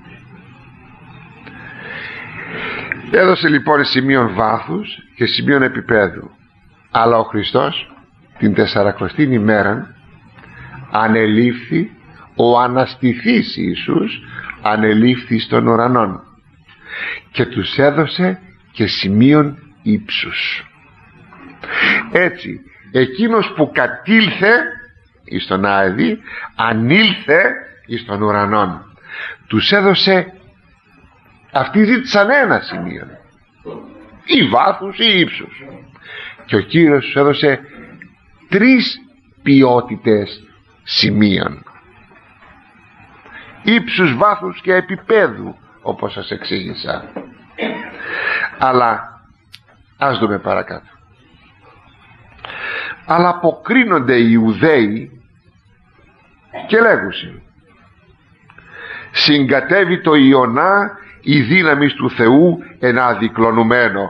Έδωσε λοιπόν σημείων βάθους και σημείων επίπεδου, αλλά ο Χριστός την τεσσαρακοστή ημέρα ανελήφθη, ο αναστηθής Ιησούς ανελήφθη στον ουρανόν και τους έδωσε και σημείων ύψους. Έτσι εκείνος που κατήλθε εις τον Άδη ανήλθε εις τον ουρανόν. Τους έδωσε, αυτοί ζήτησαν ένα σημείο, ή βάθους ή ύψους, και ο Κύριος τους έδωσε τρεις ποιότητες σημείων, ύψους, βάθους και επίπεδου, όπως σας εξήγησα. Αλλά ας δούμε παρακάτω. Αλλά αποκρίνονται οι Ιουδαίοι και λέγουσιν, συγκατέβει το Ιωνά η δύναμη του Θεού εν αδικλονουμένο.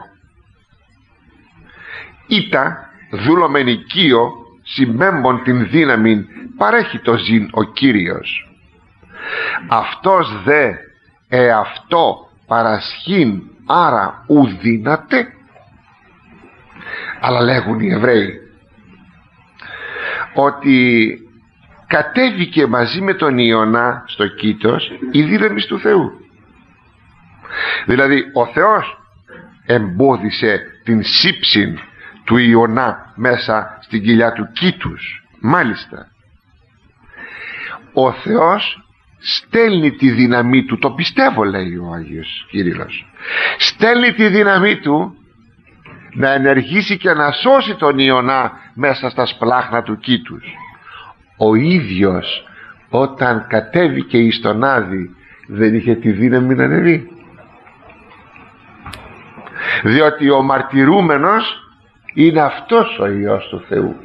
Ήτα δούλομεν οικείο συμπέμπον την δύναμη παρέχει το ζήν ο Κύριος. Αυτός δε εαυτό παρασχήν, άρα ουδύναται. Αλλά λέγουν οι Εβραίοι ότι κατέβηκε μαζί με τον Ιωνά στο Κήτος η δύναμη του Θεού. Δηλαδή ο Θεός εμπόδισε την σύψη του Ιωνά μέσα στην κοιλιά του Κήτους. Μάλιστα ο Θεός στέλνει τη δύναμή του, το πιστεύω, λέει ο Άγιος Κύριλλος, στέλνει τη δύναμή του να ενεργήσει και να σώσει τον Ιωνά μέσα στα σπλάχνα του Κήτους. Ο ίδιος όταν κατέβηκε εις τον Άδη δεν είχε τη δύναμη να ανεβεί? διότι ο μαρτυρούμενος είναι αυτός ο Υιός του Θεού,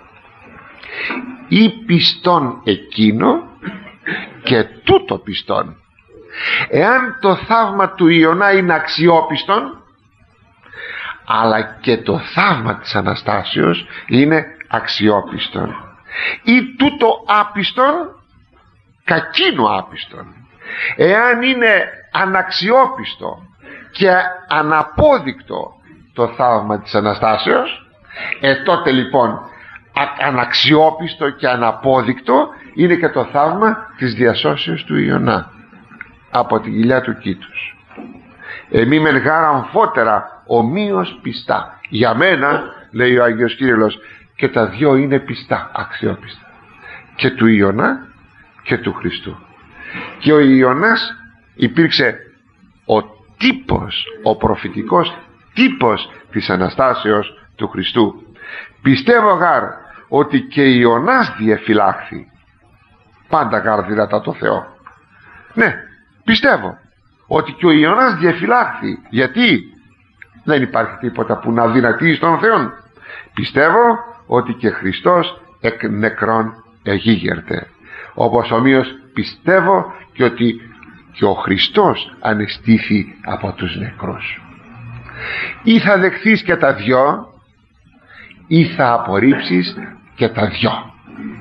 ή πιστόν εκείνο και τούτο πιστόν. Εάν το θαύμα του Ιωνά είναι αξιόπιστον, αλλά και το θαύμα της Αναστάσεως είναι αξιόπιστον, ή τούτο άπιστον κακίνο άπιστον. Εάν είναι αναξιόπιστο και αναπόδεικτο το θαύμα της Αναστάσεως, ε τότε λοιπόν αναξιόπιστο και αναπόδεικτο είναι και το θαύμα της διασώσεως του Ιωνά από την κοιλιά του κήτους. Εμεί μεν γάρα αμφότερα ομοίως πιστά. Για μένα, λέει ο Άγιος Κύριλλος, και τα δυο είναι πιστά, αξιόπιστα, και του Ιωνά και του Χριστού. Και ο Ιωνάς υπήρξε ο τύπος, ο προφητικός τύπος της Αναστάσεως του Χριστού. Πιστεύω γάρ ότι και Ιωνάς διεφυλάχθη, πάντα γάρ δυνατά το Θεό. Ναι, πιστεύω ότι και ο Ιωνάς διεφυλάχθη. Γιατί? Δεν υπάρχει τίποτα που να δυνατεί στον Θεό. Πιστεύω ότι και Χριστός εκ νεκρών εγίγερται, όπως ομοίως πιστεύω και ότι και ο Χριστός ανεστήθη από τους νεκρούς. Ή θα δεχθείς και τα δυο, ή θα απορρίψεις και τα δυο.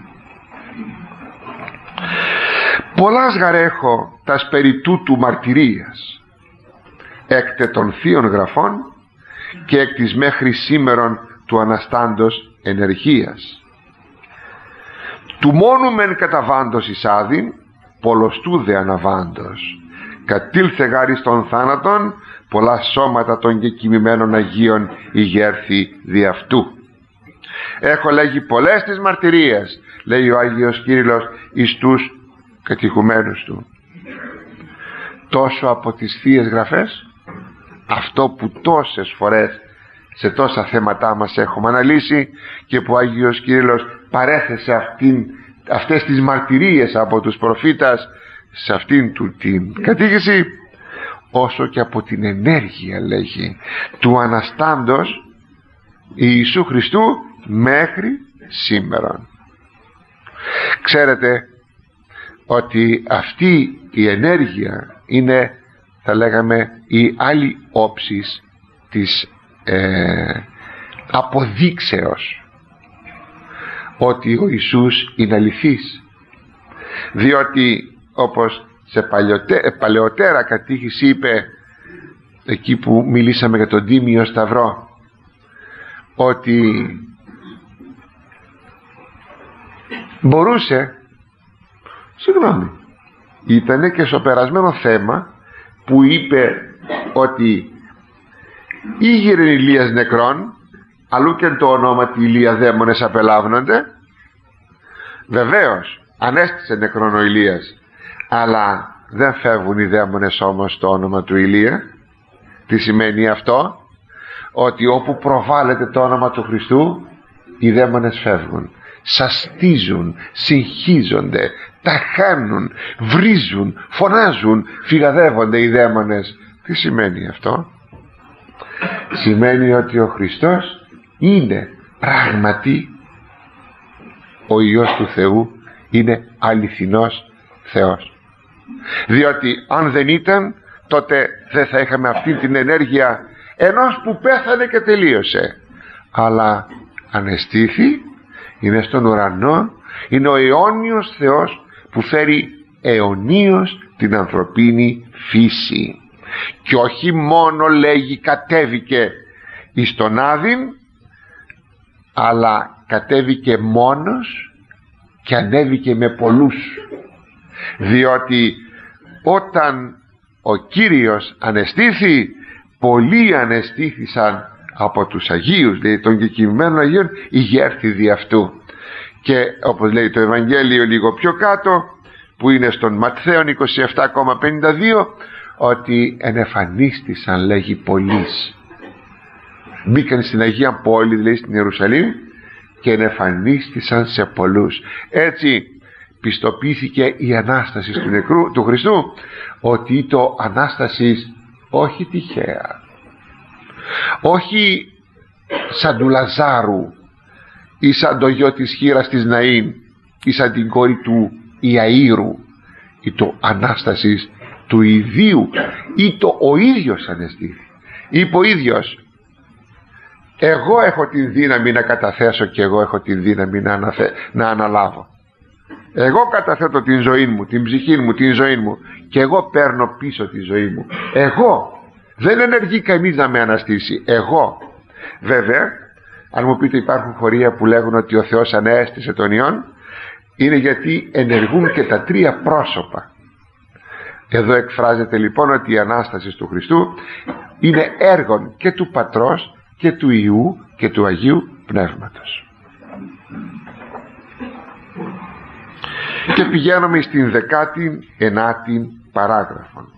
Πολλάς γαρέχω τας περί τούτου μαρτυρίας, εκ των θείων γραφών και εκ της μέχρι σήμερον του αναστάντος ενεργείας. Του μόνου μεν καταβάντος εισάδην, πολλοστού δε αναβάντος. Κατήλθε γάρι των θάνατον, πολλά σώματα των κεκοιμημένων Αγίων ηγέρθη δι' αυτού. Έχω λέγει πολλές τις μαρτυρίες, λέει ο Άγιος Κύριλλος εις τους κατηχουμένους του. Τόσο από τις Θείες Γραφές, αυτό που τόσες φορές σε τόσα θέματα μας έχουμε αναλύσει και που ο Άγιος Κύριλλος παρέθεσε αυτήν, αυτές τις μαρτυρίες από τους προφήτας σε αυτήν του την κατήγηση, όσο και από την ενέργεια, λέγει, του Αναστάντος Ιησού Χριστού μέχρι σήμερα. Ξέρετε ότι αυτή η ενέργεια είναι, θα λέγαμε, η άλλη όψης της ε, αποδείξεως ότι ο Ιησούς είναι αληθής, διότι όπως σε παλιωτέ, παλαιότερα κατήχηση είπε, εκεί που μιλήσαμε για τον Τίμιο Σταυρό, ότι μπορούσε, συγγνώμη, ήτανε και στο περασμένο θέμα που είπε ότι ήγηρεν Ηλίας νεκρών, αλλού και το όνομα του Ηλία δαίμονες απελάβνονται. Βεβαίως ανέστησε νεκρόν ο Ηλίας, αλλά δεν φεύγουν οι δαίμονες όμως το όνομα του Ηλία. Τι σημαίνει αυτό? Ότι όπου προβάλλεται το όνομα του Χριστού, οι δαίμονες φεύγουν, σαστίζουν, συγχύζονται, τα χάνουν, βρίζουν, φωνάζουν, φυγαδεύονται οι δαίμονες. Τι σημαίνει αυτό? Σημαίνει ότι ο Χριστός είναι πράγματι ο Υιός του Θεού, είναι αληθινός Θεός. Διότι αν δεν ήταν, τότε δεν θα είχαμε αυτή την ενέργεια ενός που πέθανε και τελείωσε, αλλά ανεστήθη, είναι στον ουρανό, είναι ο αιώνιος Θεός που φέρει αιωνίως την ανθρωπίνη φύση. Και όχι μόνο, λέγει, κατέβηκε εις τον Άδην, αλλά κατέβηκε μόνος και ανέβηκε με πολλούς, διότι όταν ο Κύριος ανεστήθη, πολλοί ανεστήθησαν από τους Αγίους, δηλαδή των κεκοιμημένων Αγίων ηγέρθη δι' αυτού. Και όπως λέει το Ευαγγέλιο λίγο πιο κάτω, που είναι στον Ματθαίον είκοσι επτά πενήντα δύο, ότι ενεφανίστησαν, λέγει, πολλοίς. Μπήκαν στην Αγία Πόλη, δηλαδή στην Ιερουσαλήμ, και ενεφανίστησαν σε πολλούς. Έτσι πιστοποιήθηκε η Ανάσταση του νεκρού του Χριστού, ότι το Ανάστασης όχι τυχαία, όχι σαν του Λαζάρου ή σαν το γιο της χήρας της Ναΐν ή σαν την κόρη του Ιαΐρου, ή το Ανάστασης του ιδίου, ή το ο ίδιος ανεστήθη. Είπε ο ίδιος, εγώ έχω την δύναμη να καταθέσω και εγώ έχω την δύναμη να, αναθε... να αναλάβω. Εγώ καταθέτω την ζωή μου, την ψυχή μου, την ζωή μου, και εγώ παίρνω πίσω τη ζωή μου. Εγώ. Δεν ενεργεί κανείς να με αναστήσει. Εγώ. Βέβαια, αν μου πείτε υπάρχουν χωρία που λέγουν ότι ο Θεός ανέστησε τον Υιόν, είναι γιατί ενεργούν και τα τρία πρόσωπα. Εδώ εκφράζεται λοιπόν ότι η Ανάσταση του Χριστού είναι έργον και του Πατρός και του Υιού και του Αγίου Πνεύματος. Και πηγαίνουμε στην δεκάτη ενάτη παράγραφο.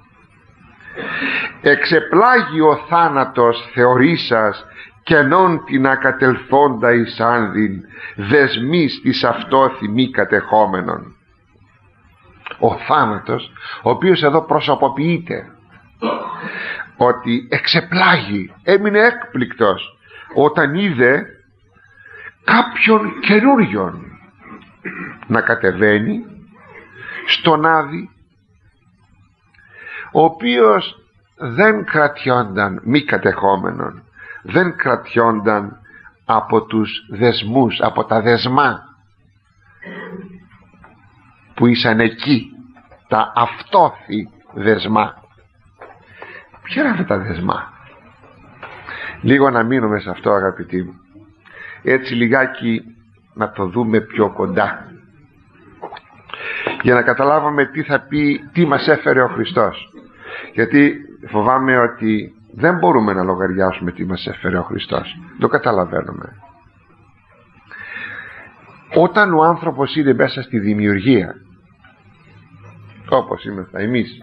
Εξεπλάγει ο θάνατος θεωρήσας κενών την ακατελθόντα εις άνδην, δεσμής της αυτόθη μη κατεχόμενον. Ο θάνατος, ο οποίος εδώ προσωποποιείται, ότι εξεπλάγει, έμεινε έκπληκτος όταν είδε κάποιον καινούριον να κατεβαίνει στον Άδη, ο οποίος δεν κρατιόνταν μη κατεχόμενον, δεν κρατιόνταν από τους δεσμούς, από τα δεσμά που ήσαν εκεί, τα αυτόθη δεσμά. Ποια είναι αυτά τα δεσμά? Λίγο να μείνουμε σε αυτό, αγαπητοί μου, έτσι λιγάκι να το δούμε πιο κοντά, για να καταλάβουμε τι θα πει, τι μας έφερε ο Χριστός. Γιατί φοβάμαι ότι δεν μπορούμε να λογαριάσουμε τι μας έφερε ο Χριστός. Το καταλαβαίνουμε. Όταν ο άνθρωπος είναι μέσα στη δημιουργία, όπως είμαστε εμείς,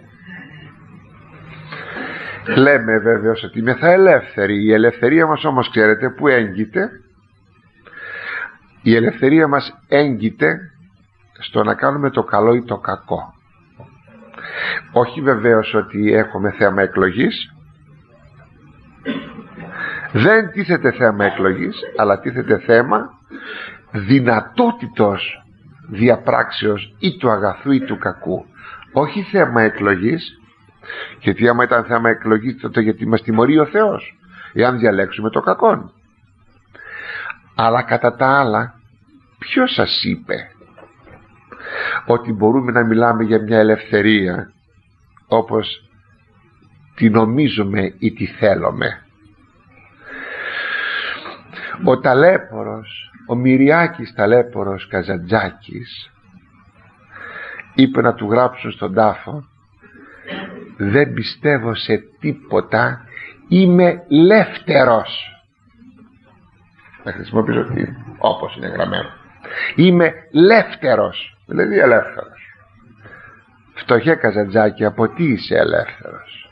λέμε βέβαιος ότι είμαι θα ελεύθεροι. Η ελευθερία μας όμως, ξέρετε που έγκυται? Η ελευθερία μας έγκυται στο να κάνουμε το καλό ή το κακό. Όχι βεβαίως ότι έχουμε θέμα εκλογής, δεν τίθεται θέμα εκλογής, αλλά τίθεται θέμα δυνατότητος διαπράξεως ή του αγαθού ή του κακού. Όχι θέμα εκλογής, γιατί άμα ήταν θέμα εκλογής τότε γιατί μας τιμωρεί ο Θεός εάν διαλέξουμε το κακόν. Αλλά κατά τα άλλα, ποιος σας είπε ότι μπορούμε να μιλάμε για μια ελευθερία όπως τη νομίζουμε ή τη θέλουμε? Ο ταλέπορος, ο Μυριάκης ταλέπορος Καζαντζάκης, είπε να του γράψουν στον τάφο, δεν πιστεύω σε τίποτα, είμαι λεύτερος. Να χρησιμοποιήσω τι, όπως είναι γραμμένο, είμαι λεύτερος, δηλαδή ελεύθερος. Φτωχέ Καζαντζάκη, από τι είσαι ελεύθερος?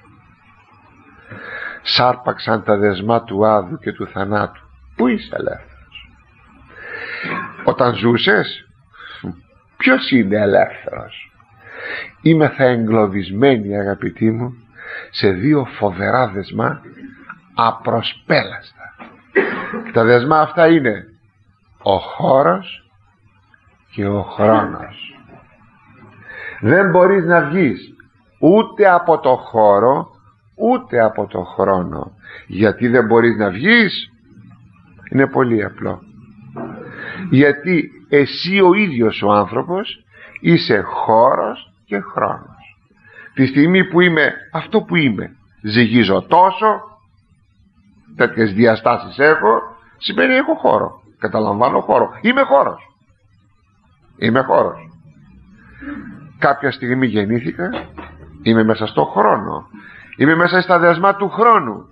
Σάρπαξαν τα δεσμά του άδου και του θανάτου. Πού είσαι ελεύθερος? Όταν ζούσες? Ποιος είναι ελεύθερος? Είμαι θα εγκλωβισμένη, αγαπητοί μου, σε δύο φοβερά δεσμά απροσπέλαστα. Και τα δεσμά αυτά είναι ο χώρος και ο χρόνος. Δεν μπορείς να βγεις ούτε από το χώρο ούτε από το χρόνο. Γιατί δεν μπορείς να βγεις? Είναι πολύ απλό. Γιατί εσύ ο ίδιος ο άνθρωπος είσαι χώρος και χρόνος. Τη στιγμή που είμαι αυτό που είμαι, ζυγίζω τόσο, τέτοιες διαστάσεις έχω, σημαίνει έχω χώρο, καταλαμβάνω χώρο, είμαι χώρος, είμαι χώρος. Κάποια στιγμή γεννήθηκα, είμαι μέσα στο χρόνο, είμαι μέσα στα δεσμά του χρόνου.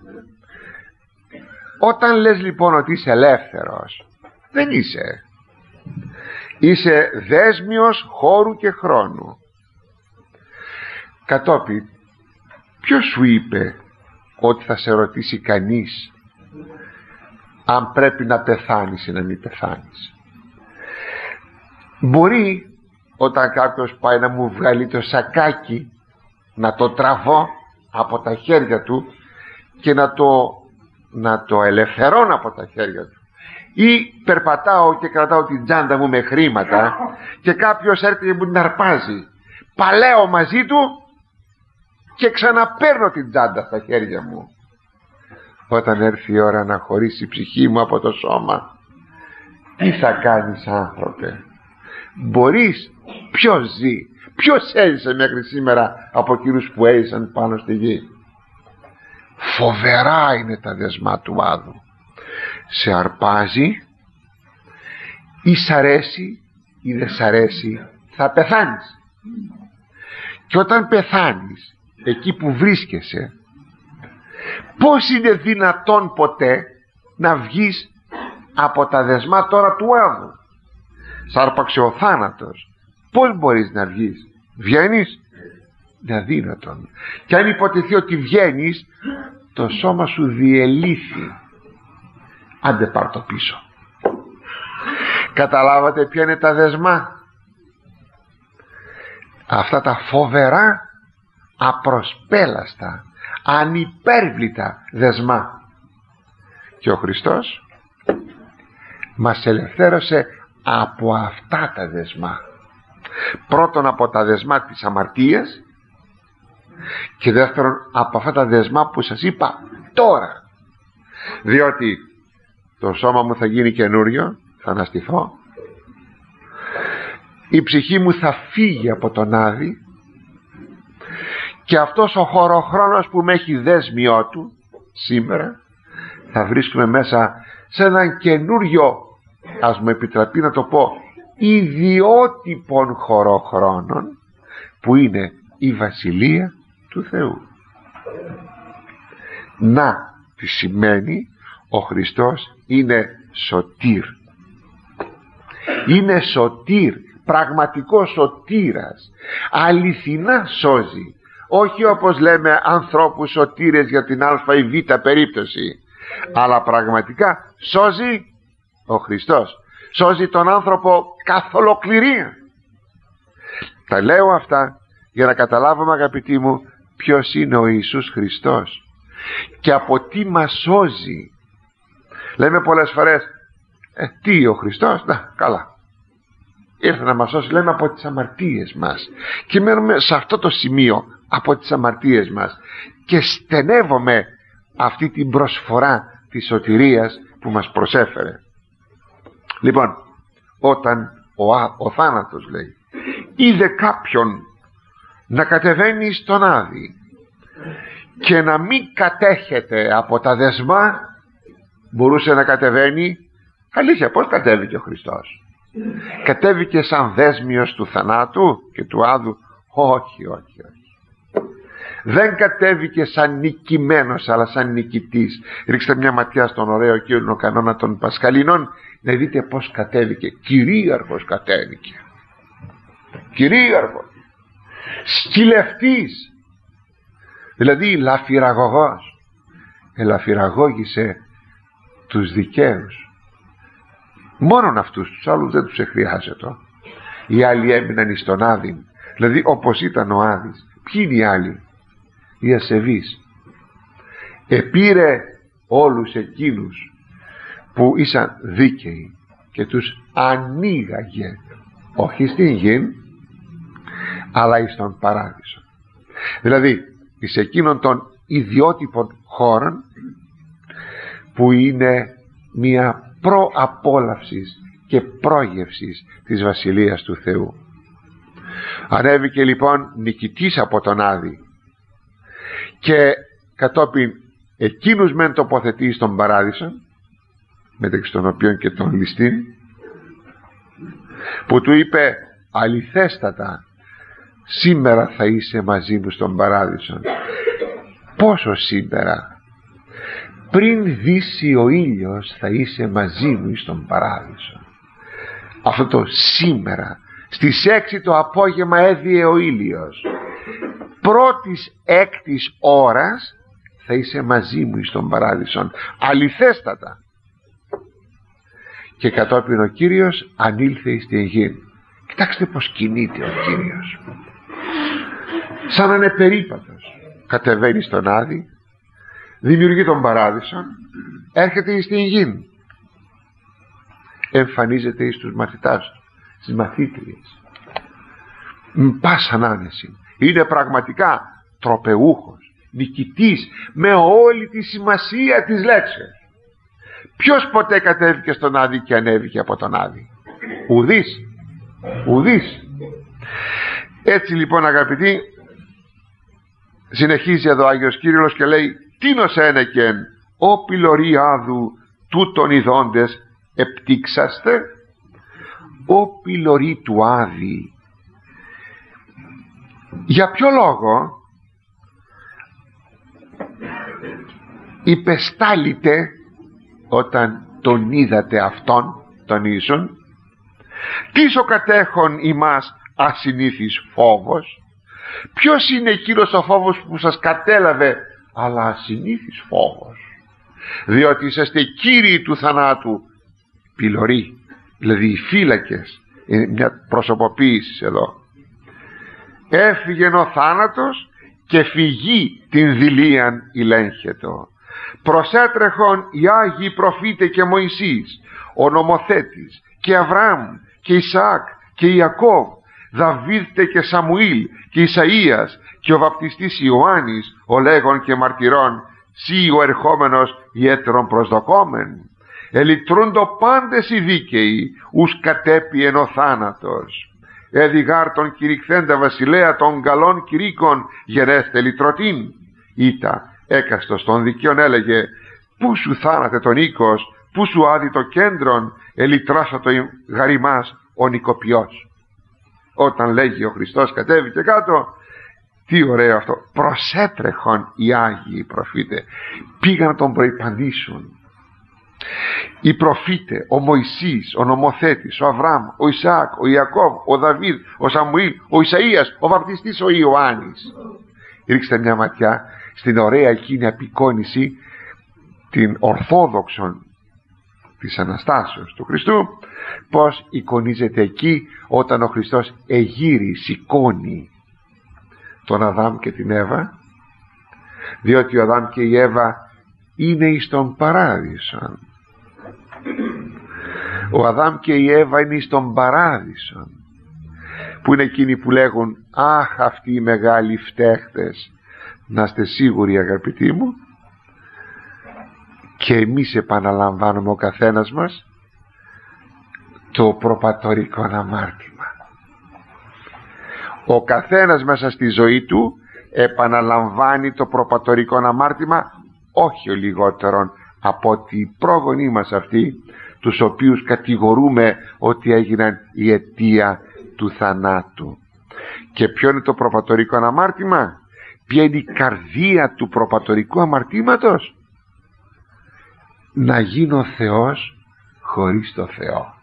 Όταν λες λοιπόν ότι είσαι ελεύθερος, δεν είσαι. Είσαι δέσμιος χώρου και χρόνου. Κατόπιν, ποιος σου είπε ότι θα σε ρωτήσει κανείς αν πρέπει να πεθάνεις ή να μην πεθάνεις? Μπορεί όταν κάποιος πάει να μου βγάλει το σακάκι, να το τραβώ από τα χέρια του και να το να το ελευθερώνω από τα χέρια του, ή περπατάω και κρατάω την τσάντα μου με χρήματα και κάποιος έρχεται και μου την αρπάζει, παλέω μαζί του και ξαναπαίρνω την τσάντα στα χέρια μου. Όταν έρθει η ώρα να χωρίσει η ψυχή μου από το σώμα, τι θα κάνεις, άνθρωπε? Μπορείς? Ποιος ζει? Ποιος έζησε μέχρι σήμερα από εκείνους που έζησαν πάνω στη γη? Φοβερά είναι τα δεσμά του άδου. Σε αρπάζει, ή σ' αρέσει ή δεν σ' αρέσει, θα πεθάνεις. Και όταν πεθάνεις εκεί που βρίσκεσαι, πώς είναι δυνατόν ποτέ να βγεις από τα δεσμά τώρα του άδου? Σ' άρπαξε ο θάνατος, πώς μπορείς να βγεις? Βγαίνεις? Είναι αδύνατον. Και αν υποτεθεί ότι βγαίνεις, το σώμα σου διελύθη. Άντε πάρ' το πίσω. Καταλάβατε ποια είναι τα δεσμά? Αυτά τα φοβερά, απροσπέλαστα, ανυπέρβλητα δεσμά. Και ο Χριστός μας ελευθέρωσε από αυτά τα δεσμά. Πρώτον από τα δεσμά της αμαρτίας, και δεύτερον από αυτά τα δεσμά που σας είπα τώρα. Διότι το σώμα μου θα γίνει καινούριο, θα αναστηθώ, η ψυχή μου θα φύγει από τον Άδη, και αυτός ο χωροχρόνος που με έχει δέσμιό του σήμερα θα βρίσκουμε μέσα σε έναν καινούριο, ας μου επιτραπεί να το πω, ιδιότυπων χωροχρόνων, που είναι η Βασιλεία του Θεού. Να τι σημαίνει ο Χριστός είναι σωτήρ. Είναι σωτήρ, πραγματικός σωτήρας, αληθινά σώζει. Όχι όπως λέμε ανθρώπους σωτήρες για την α ή β περίπτωση, αλλά πραγματικά σώζει ο Χριστός. Σώζει τον άνθρωπο καθ' ολοκληρία. Τα λέω αυτά για να καταλάβουμε, αγαπητοί μου, ποιος είναι ο Ιησούς Χριστός και από τι μας σώζει. Λέμε πολλές φορές, ε, τι ο Χριστός? Να, καλά, ήρθε να μας σώσει. Λέμε από τις αμαρτίες μας, και μένουμε σε αυτό το σημείο, από τις αμαρτίες μας, και στενεύουμε αυτή την προσφορά της σωτηρίας που μας προσέφερε. Λοιπόν, όταν ο, ο θάνατος, λέει, είδε κάποιον να κατεβαίνει στον Άδη και να μην κατέχεται από τα δεσμά, μπορούσε να κατεβαίνει? Αλήθεια, πώς κατέβηκε ο Χριστός? Κατέβηκε σαν δέσμιος του θανάτου και του Άδου? Όχι, όχι, όχι. Δεν κατέβηκε σαν νικημένος, αλλά σαν νικητής. Ρίξτε μια ματιά στον ωραίο κύριο κανόνα των Πασχαλινών, να δείτε πως κατέβηκε. Κυρίαρχος κατέβηκε. Κυρίαρχος, σκυλευτής, δηλαδή λαφυραγωγός. Ελαφυραγώγησε τους δικαίους, μόνον αυτούς, τους άλλους δεν τους εχρειάζεται. Οι άλλοι έμειναν στον Άδη, δηλαδή όπως ήταν ο Άδης. Ποιοι είναι οι άλλοι? Οι ασεβείς. Επήρε όλους εκείνους που ήσαν δίκαιοι και τους ανοίγαγε, όχι στην γη, αλλά εις τον παράδεισο. Δηλαδή εις εκείνων των ιδιότυπων χώρων που είναι μια προαπόλαυσης και πρόγευσης της Βασιλείας του Θεού. Ανέβηκε λοιπόν νικητής από τον Άδη, και κατόπιν εκείνους μεν τοποθετεί στον παράδεισο, μεταξύ των οποίων και τον ληστήν, που του είπε αληθέστατα, σήμερα θα είσαι μαζί μου στον παράδεισο. Πόσο σήμερα? Πριν δύσει ο ήλιος θα είσαι μαζί μου στον παράδεισο. Αυτό το σήμερα, στις έξι το απόγευμα έδιε ο ήλιος, πρώτης έκτης ώρας θα είσαι μαζί μου στον παράδεισο, αληθέστατα. Και κατόπιν ο Κύριος ανήλθε εις την γη. Κοιτάξτε πως κινείται ο Κύριος, σαν να είναι περίπατος. Κατεβαίνει στον Άδη, δημιουργεί τον παράδεισο, έρχεται στην γη, εμφανίζεται εις τους μαθητάς του, στις μαθήτριες, με πάσαν άνεση. Είναι πραγματικά τροπεούχος, νικητής, με όλη τη σημασία της λέξεως. Ποιος ποτέ κατέβηκε στον Άδη και ανέβηκε από τον Άδη? Ουδής, ουδής. Έτσι λοιπόν, αγαπητοί, συνεχίζει εδώ ο Άγιος Κύριλλος και λέει: τίνος ένεκεν ο πυλωρή Άδου τούτων ειδώντες επτύξαστε. Ο πυλωρή του Άδη, για ποιο λόγο υπεστάλητε όταν τον είδατε αυτόν τον ίσον? Τι ο κατέχον ημάς ασυνήθις φόβος? Ποιος είναι εκείνος ο φόβος που σας κατέλαβε, αλλά ασυνήθις φόβος? Διότι είσαστε κύριοι του θανάτου, πυλωροί, δηλαδή οι φύλακες. Είναι μια προσωποποίηση εδώ. Έφυγεν ο θάνατος και φυγή την δειλίαν ηλέγχετο. Προσέτρεχον οι Άγιοι προφήτε και Μωυσής, ο νομοθέτης, και Αβραάμ και Ισαάκ και Ιακώβ, Δαβίδ και Σαμουήλ και Ισαΐας και ο βαπτιστής Ιωάννης, ο λέγον και μαρτυρών, σύ ο ερχόμενος ιέτερον προσδοκόμεν. Ελυτρούντο πάντες οι δίκαιοι, ους κατέπιεν ο θάνατος. Έδιγάρ τον κηρυχθέντα βασιλέα των καλών κηρύκων γενέστε λυτρωτήν. Ήτα έκαστος των δικαίων έλεγε, πού σου θάνατε τον οίκος, πού σου άδει το κέντρον, ελυτράσα το γαριμάς ο νοικοποιός. Όταν λέγει ο Χριστός κατέβηκε κάτω, τι ωραίο αυτό, προσέτρεχον οι Άγιοι προφήτε, πήγαν να τον προϋπαντήσουν. Οι προφήτε, ο Μωυσής, ο νομοθέτης, ο Αβραάμ, ο Ισαάκ, ο Ιακώβ, ο Δαβίδ, ο Σαμουήλ, ο Ισαΐας, ο βαπτιστής ο Ιωάννης. Ρίξτε μια ματιά στην ωραία εκείνη απεικόνηση, την ορθόδοξον της Αναστάσεως του Χριστού, πως εικονίζεται εκεί όταν ο Χριστός εγείρει, σηκώνει τον Αδάμ και την Εύα, διότι ο Αδάμ και η Εύα είναι εις τον παράδεισο. Ο Αδάμ και η Εύα είναι εις τον παράδεισο, που είναι εκείνοι που λέγουν, αχ, αυτοί οι μεγάλοι φταίχτες. Να είστε σίγουροι, αγαπητοί μου, και εμείς επαναλαμβάνουμε ο καθένας μας το προπατορικό αμάρτημα. Ο καθένας μέσα στη ζωή του επαναλαμβάνει το προπατορικό αμάρτημα, όχι ο λιγότερον από ότι οι πρόγονοί μας αυτοί, τους οποίους κατηγορούμε ότι έγιναν η αιτία του θανάτου. Και ποιο είναι το προπατορικό αμάρτημα? Ποια είναι η καρδία του προπατορικού αμαρτήματος? Να γίνω Θεός χωρίς το Θεό.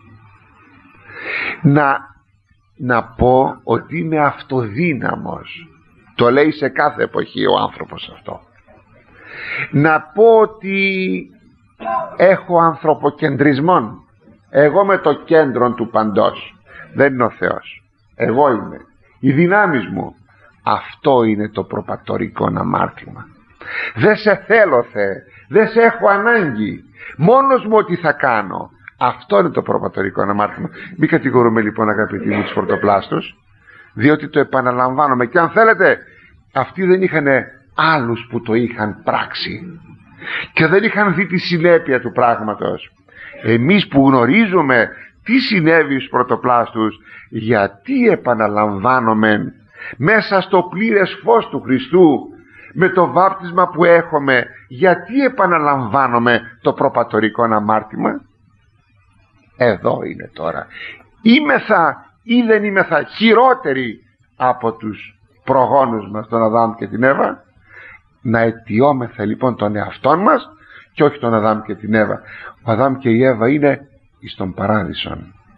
Να, να πω ότι είμαι αυτοδύναμος. Το λέει σε κάθε εποχή ο άνθρωπος αυτό. Να πω ότι έχω ανθρωποκεντρισμό. Εγώ είμαι το κέντρο του παντός. Δεν είναι ο Θεός. Εγώ είμαι. Οι δυνάμεις μου. Αυτό είναι το προπατορικό αμάρτημα. Δεν σε θέλω, Θεέ. Δεν σε έχω ανάγκη. Μόνος μου ό,τι θα κάνω. Αυτό είναι το προπατορικό αμάρτημα. Μην κατηγορούμε λοιπόν, αγαπητοί μου, τους πρωτοπλάστους, διότι το επαναλαμβάνομαι. Και αν θέλετε, αυτοί δεν είχαν άλλους που το είχαν πράξει και δεν είχαν δει τη συνέπεια του πράγματος. Εμείς που γνωρίζουμε τι συνέβη στους πρωτοπλάστους, γιατί επαναλαμβάνομαι μέσα στο πλήρες φως του Χριστού, με το βάπτισμα που έχουμε, γιατί επαναλαμβάνομαι το προπατορικό αμάρτημα? Εδώ είναι τώρα. Είμεθα ή δεν είμεθα χειρότεροι από τους προγόνους μας, τον Αδάμ και την Εύα? Να αιτιόμεθα λοιπόν τον εαυτόν μας και όχι τον Αδάμ και την Εύα. Ο Αδάμ και η Εύα είναι εις τον παράδεισο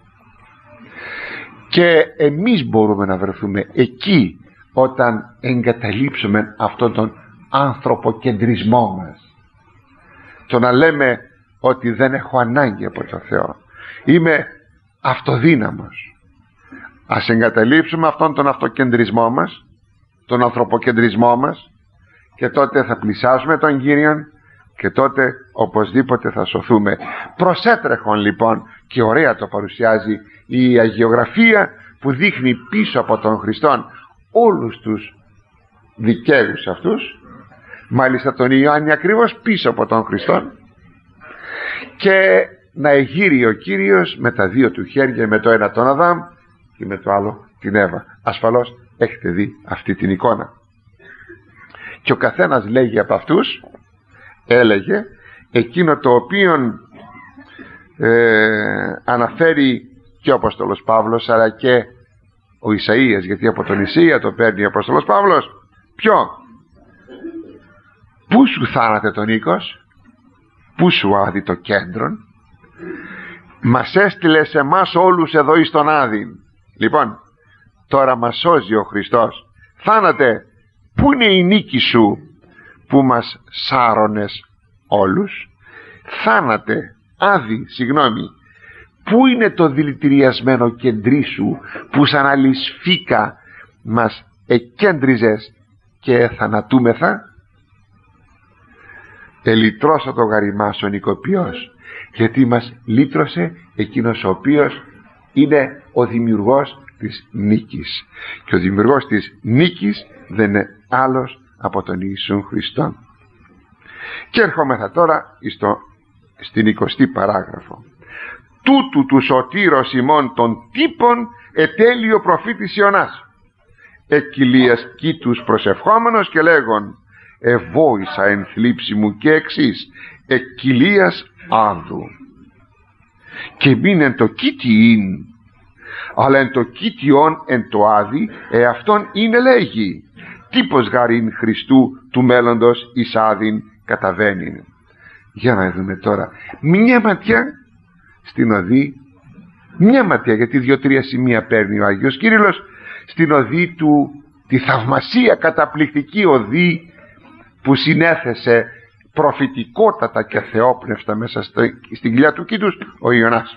και εμείς μπορούμε να βρεθούμε εκεί όταν εγκαταλείψουμε αυτόν τον ανθρωποκεντρισμό μας, το να λέμε ότι δεν έχω ανάγκη από τον Θεό, είμαι αυτοδύναμος. Ας εγκαταλείψουμε αυτόν τον αυτοκεντρισμό μας, τον ανθρωποκεντρισμό μας, και τότε θα πλησιάσουμε τον Κύριον και τότε οπωσδήποτε θα σωθούμε. Προσέτρεχον λοιπόν, και ωραία το παρουσιάζει η αγιογραφία που δείχνει πίσω από τον Χριστόν όλους τους δικαίους αυτούς, μάλιστα τον Ιωάννη ακριβώς πίσω από τον Χριστόν, και να εγείρει ο Κύριος με τα δύο του χέρια, με το ένα τον Αδάμ και με το άλλο την Εύα. Ασφαλώς έχετε δει αυτή την εικόνα. Και ο καθένας λέγει από αυτούς, έλεγε εκείνο το οποίο ε, αναφέρει και ο Απόστολος Παύλος, αλλά και ο Ισαΐας, γιατί από τον Ισαΐα το παίρνει ο Απόστολος Παύλος. Ποιο? Πού σου θάνατε τον οίκος, πού σου άδει το κέντρον, μας έστειλε σε εμάς όλους εδώ εις τον άδειν. Λοιπόν, τώρα μας σώζει ο Χριστός. Θάνατε, πού είναι η νίκη σου που μας σάρωνες όλους? Θάνατε, άδει, συγγνώμη, πού είναι το δηλητηριασμένο κεντρί σου που σαν αλυσφίκα μας εκέντριζες και θανατούμεθα? Ελυτρώσα το γαριμάς ο νοικοποιός, γιατί μας λύτρωσε εκείνος ο οποίος είναι ο δημιουργός της νίκης, και ο δημιουργός της νίκης δεν είναι άλλος από τον Ιησούν Χριστόν. Και ερχόμεθα τώρα στο, στην εικοστή παράγραφο. Τούτου του σωτήρος ημών των τύπων ετέλειο προφήτης Ιωνάς, εκκυλίας κήτους προσευχόμενος και λέγον, ευόησα εν θλίψη μου, και εξής, εκκυλίας άδου. Και μην εν το κήτιην, αλλά εν το κήτιον εν το άδει, εαυτόν είναι λέγει, τύπος γαρήν Χριστού του μέλλοντος εις άδειν καταβαίνειν. Για να δούμε τώρα μια ματιά στην οδή, μια ματιά, γιατί δύο-τρία σημεία παίρνει ο Άγιος Κύριλλος, στην οδή του, τη θαυμασία καταπληκτική οδή που συνέθεσε προφητικότατα και θεόπνευστα μέσα στην κοιλιά του κήτους ο Ιωνάς.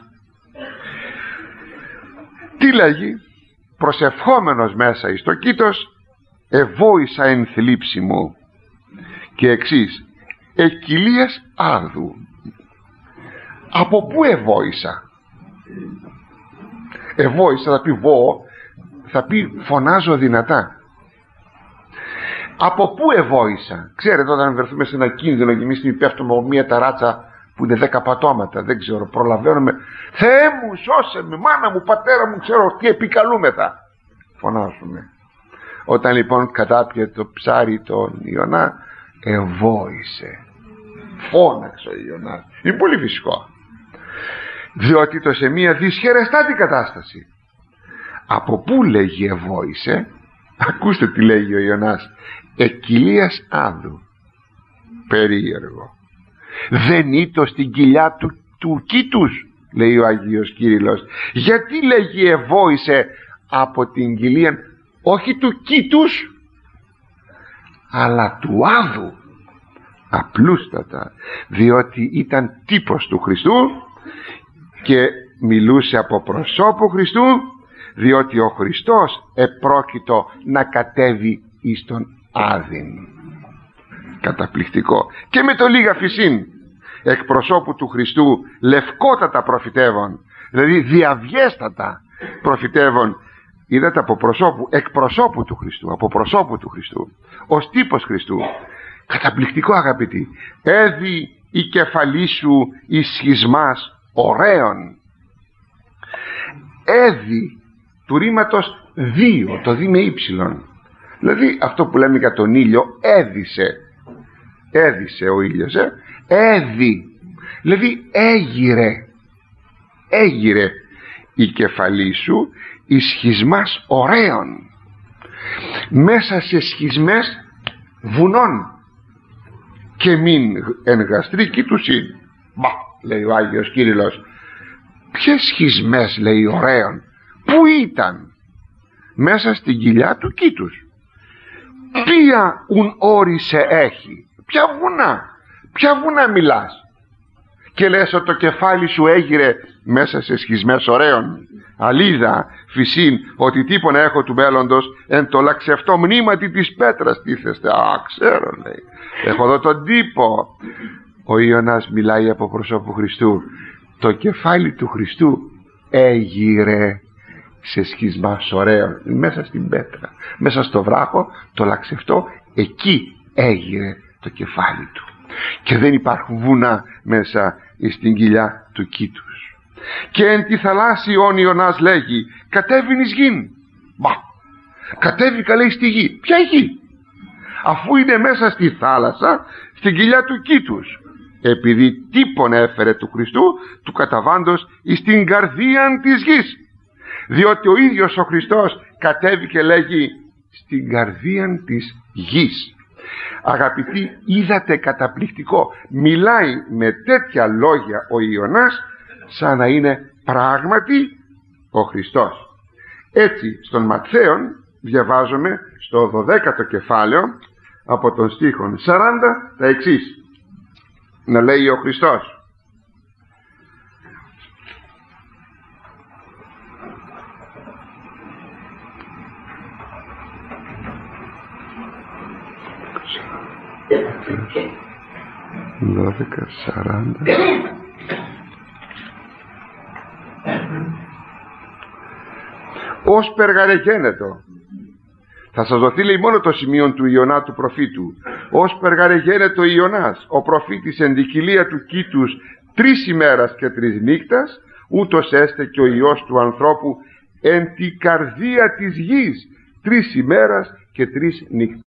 Τι λέγει? Προσευχόμενος μέσα εις το κήτος, ευόησα εν θλίψη μου, και εξής, εκκυλίας άδου. Από πού ευόησα? Ευόησα θα πει βόω, θα πει φωνάζω δυνατά. Από πού ευόησα? Ξέρετε, όταν βρεθούμε σε ένα κίνδυνο και εμείς πέφτουμε από μια ταράτσα που είναι δέκα πατώματα, δεν ξέρω, προλαβαίνουμε, Θεέ μου σώσε με, μάνα μου, πατέρα μου, ξέρω τι επικαλούμεθα, φωνάζουμε. Όταν λοιπόν κατάπιε το ψάρι τον Ιωνά, ευόησε, φώναξε ο Ιωνάς. Είναι πολύ φυσικό, διότι το σε μια δυσχερεστάτη κατάσταση. Από πού λέγει ευόησε? Ακούστε τι λέγει ο Ιωνάς, εκκυλίας άδου. Περίεργο. Δεν ήτο στην κοιλιά του, του κήτους, λέει ο Άγιος Κύριλλος. Γιατί λέγει ευόησε από την κοιλία, όχι του κήτους, αλλά του άδου? Απλούστατα, διότι ήταν τύπος του Χριστού και μιλούσε από προσώπου Χριστού, διότι ο Χριστός επρόκειτο να κατέβει εις τον άδειν. Καταπληκτικό. Και με το λίγα φυσίν εκ προσώπου του Χριστού λευκότατα προφητεύων, δηλαδή διαβιέστατα προφητεύων. Είδατε, από προσώπου, εκ προσώπου του Χριστού, από προσώπου του Χριστού, ως τύπος Χριστού. Καταπληκτικό, αγαπητοί. Έδι η κεφαλή σου εις σχισμάς ωραίων. Έδι του ρήματος δύο, το δι με ύψιλον, δηλαδή αυτό που λέμε για τον ήλιο, έδισε, έδισε ο ήλιος, ε? έδι, δηλαδή έγειρε, έγειρε η κεφαλή σου εις σχισμάς ωραίων, μέσα σε σχισμές βουνών, και μην εν γαστρή κήτουσιν. Μπα, λέει ο Άγιος Κύριλλος, ποιες σχισμές, λέει, ωραίων? Πού ήταν? Μέσα στην κοιλιά του κήτους. Ποια ουν όρισε έχει? Ποια βουνά? Ποια βουνά μιλάς? και λες ότι το κεφάλι σου έγειρε μέσα σε σχισμές ωραίων. Αλίδα φυσίν ότι τίπονα έχω του μέλλοντος εν το λαξευτό μνήματι της πέτρας τίθεστε. Α, ξέρω, λέει, έχω εδώ τον τύπο. Ο Ιωνάς μιλάει από προσώπου Χριστού. Το κεφάλι του Χριστού έγειρε σε σχισμά ωραίων, μέσα στην πέτρα, μέσα στο βράχο το λαξευτό, εκεί έγειρε το κεφάλι του. Και δεν υπάρχουν βουνά μέσα στην κοιλιά του κήτους. Και εν τη θαλάσση ο Ιωνάς λέγει, κατέβην εις γην. Μα κατέβηκα, λέει, στη γη. Ποια γη? Αφού είναι μέσα στη θάλασσα, στην κοιλιά του κήτους. Επειδή τύπον έφερε του Χριστού, του καταβάντος εις την καρδίαν της γης. Διότι ο ίδιος ο Χριστός κατέβηκε, λέγει, στην καρδίαν της γης. Αγαπητοί, είδατε καταπληκτικό, μιλάει με τέτοια λόγια ο Ιωνάς σαν να είναι πράγματι ο Χριστός. Έτσι στον Ματθαίον διαβάζουμε στο δωδέκατο κεφάλαιο από τον στίχον σαράντα τα εξής, να λέει ο Χριστός: δώδεκα σαράντα ως περγαρεγένετο. Θα σας δοθεί, λέει, μόνο το σημείο του Ιωνά του προφήτου. Ως περγαρεγένετο Ιωνάς ο προφήτης εν τη κοιλία του κήτους τρεις ημέρας και τρεις νύκτας, ούτως έστε και ο Υιός του ανθρώπου εν τη καρδία της γης τρεις ημέρας και τρεις νύκτας.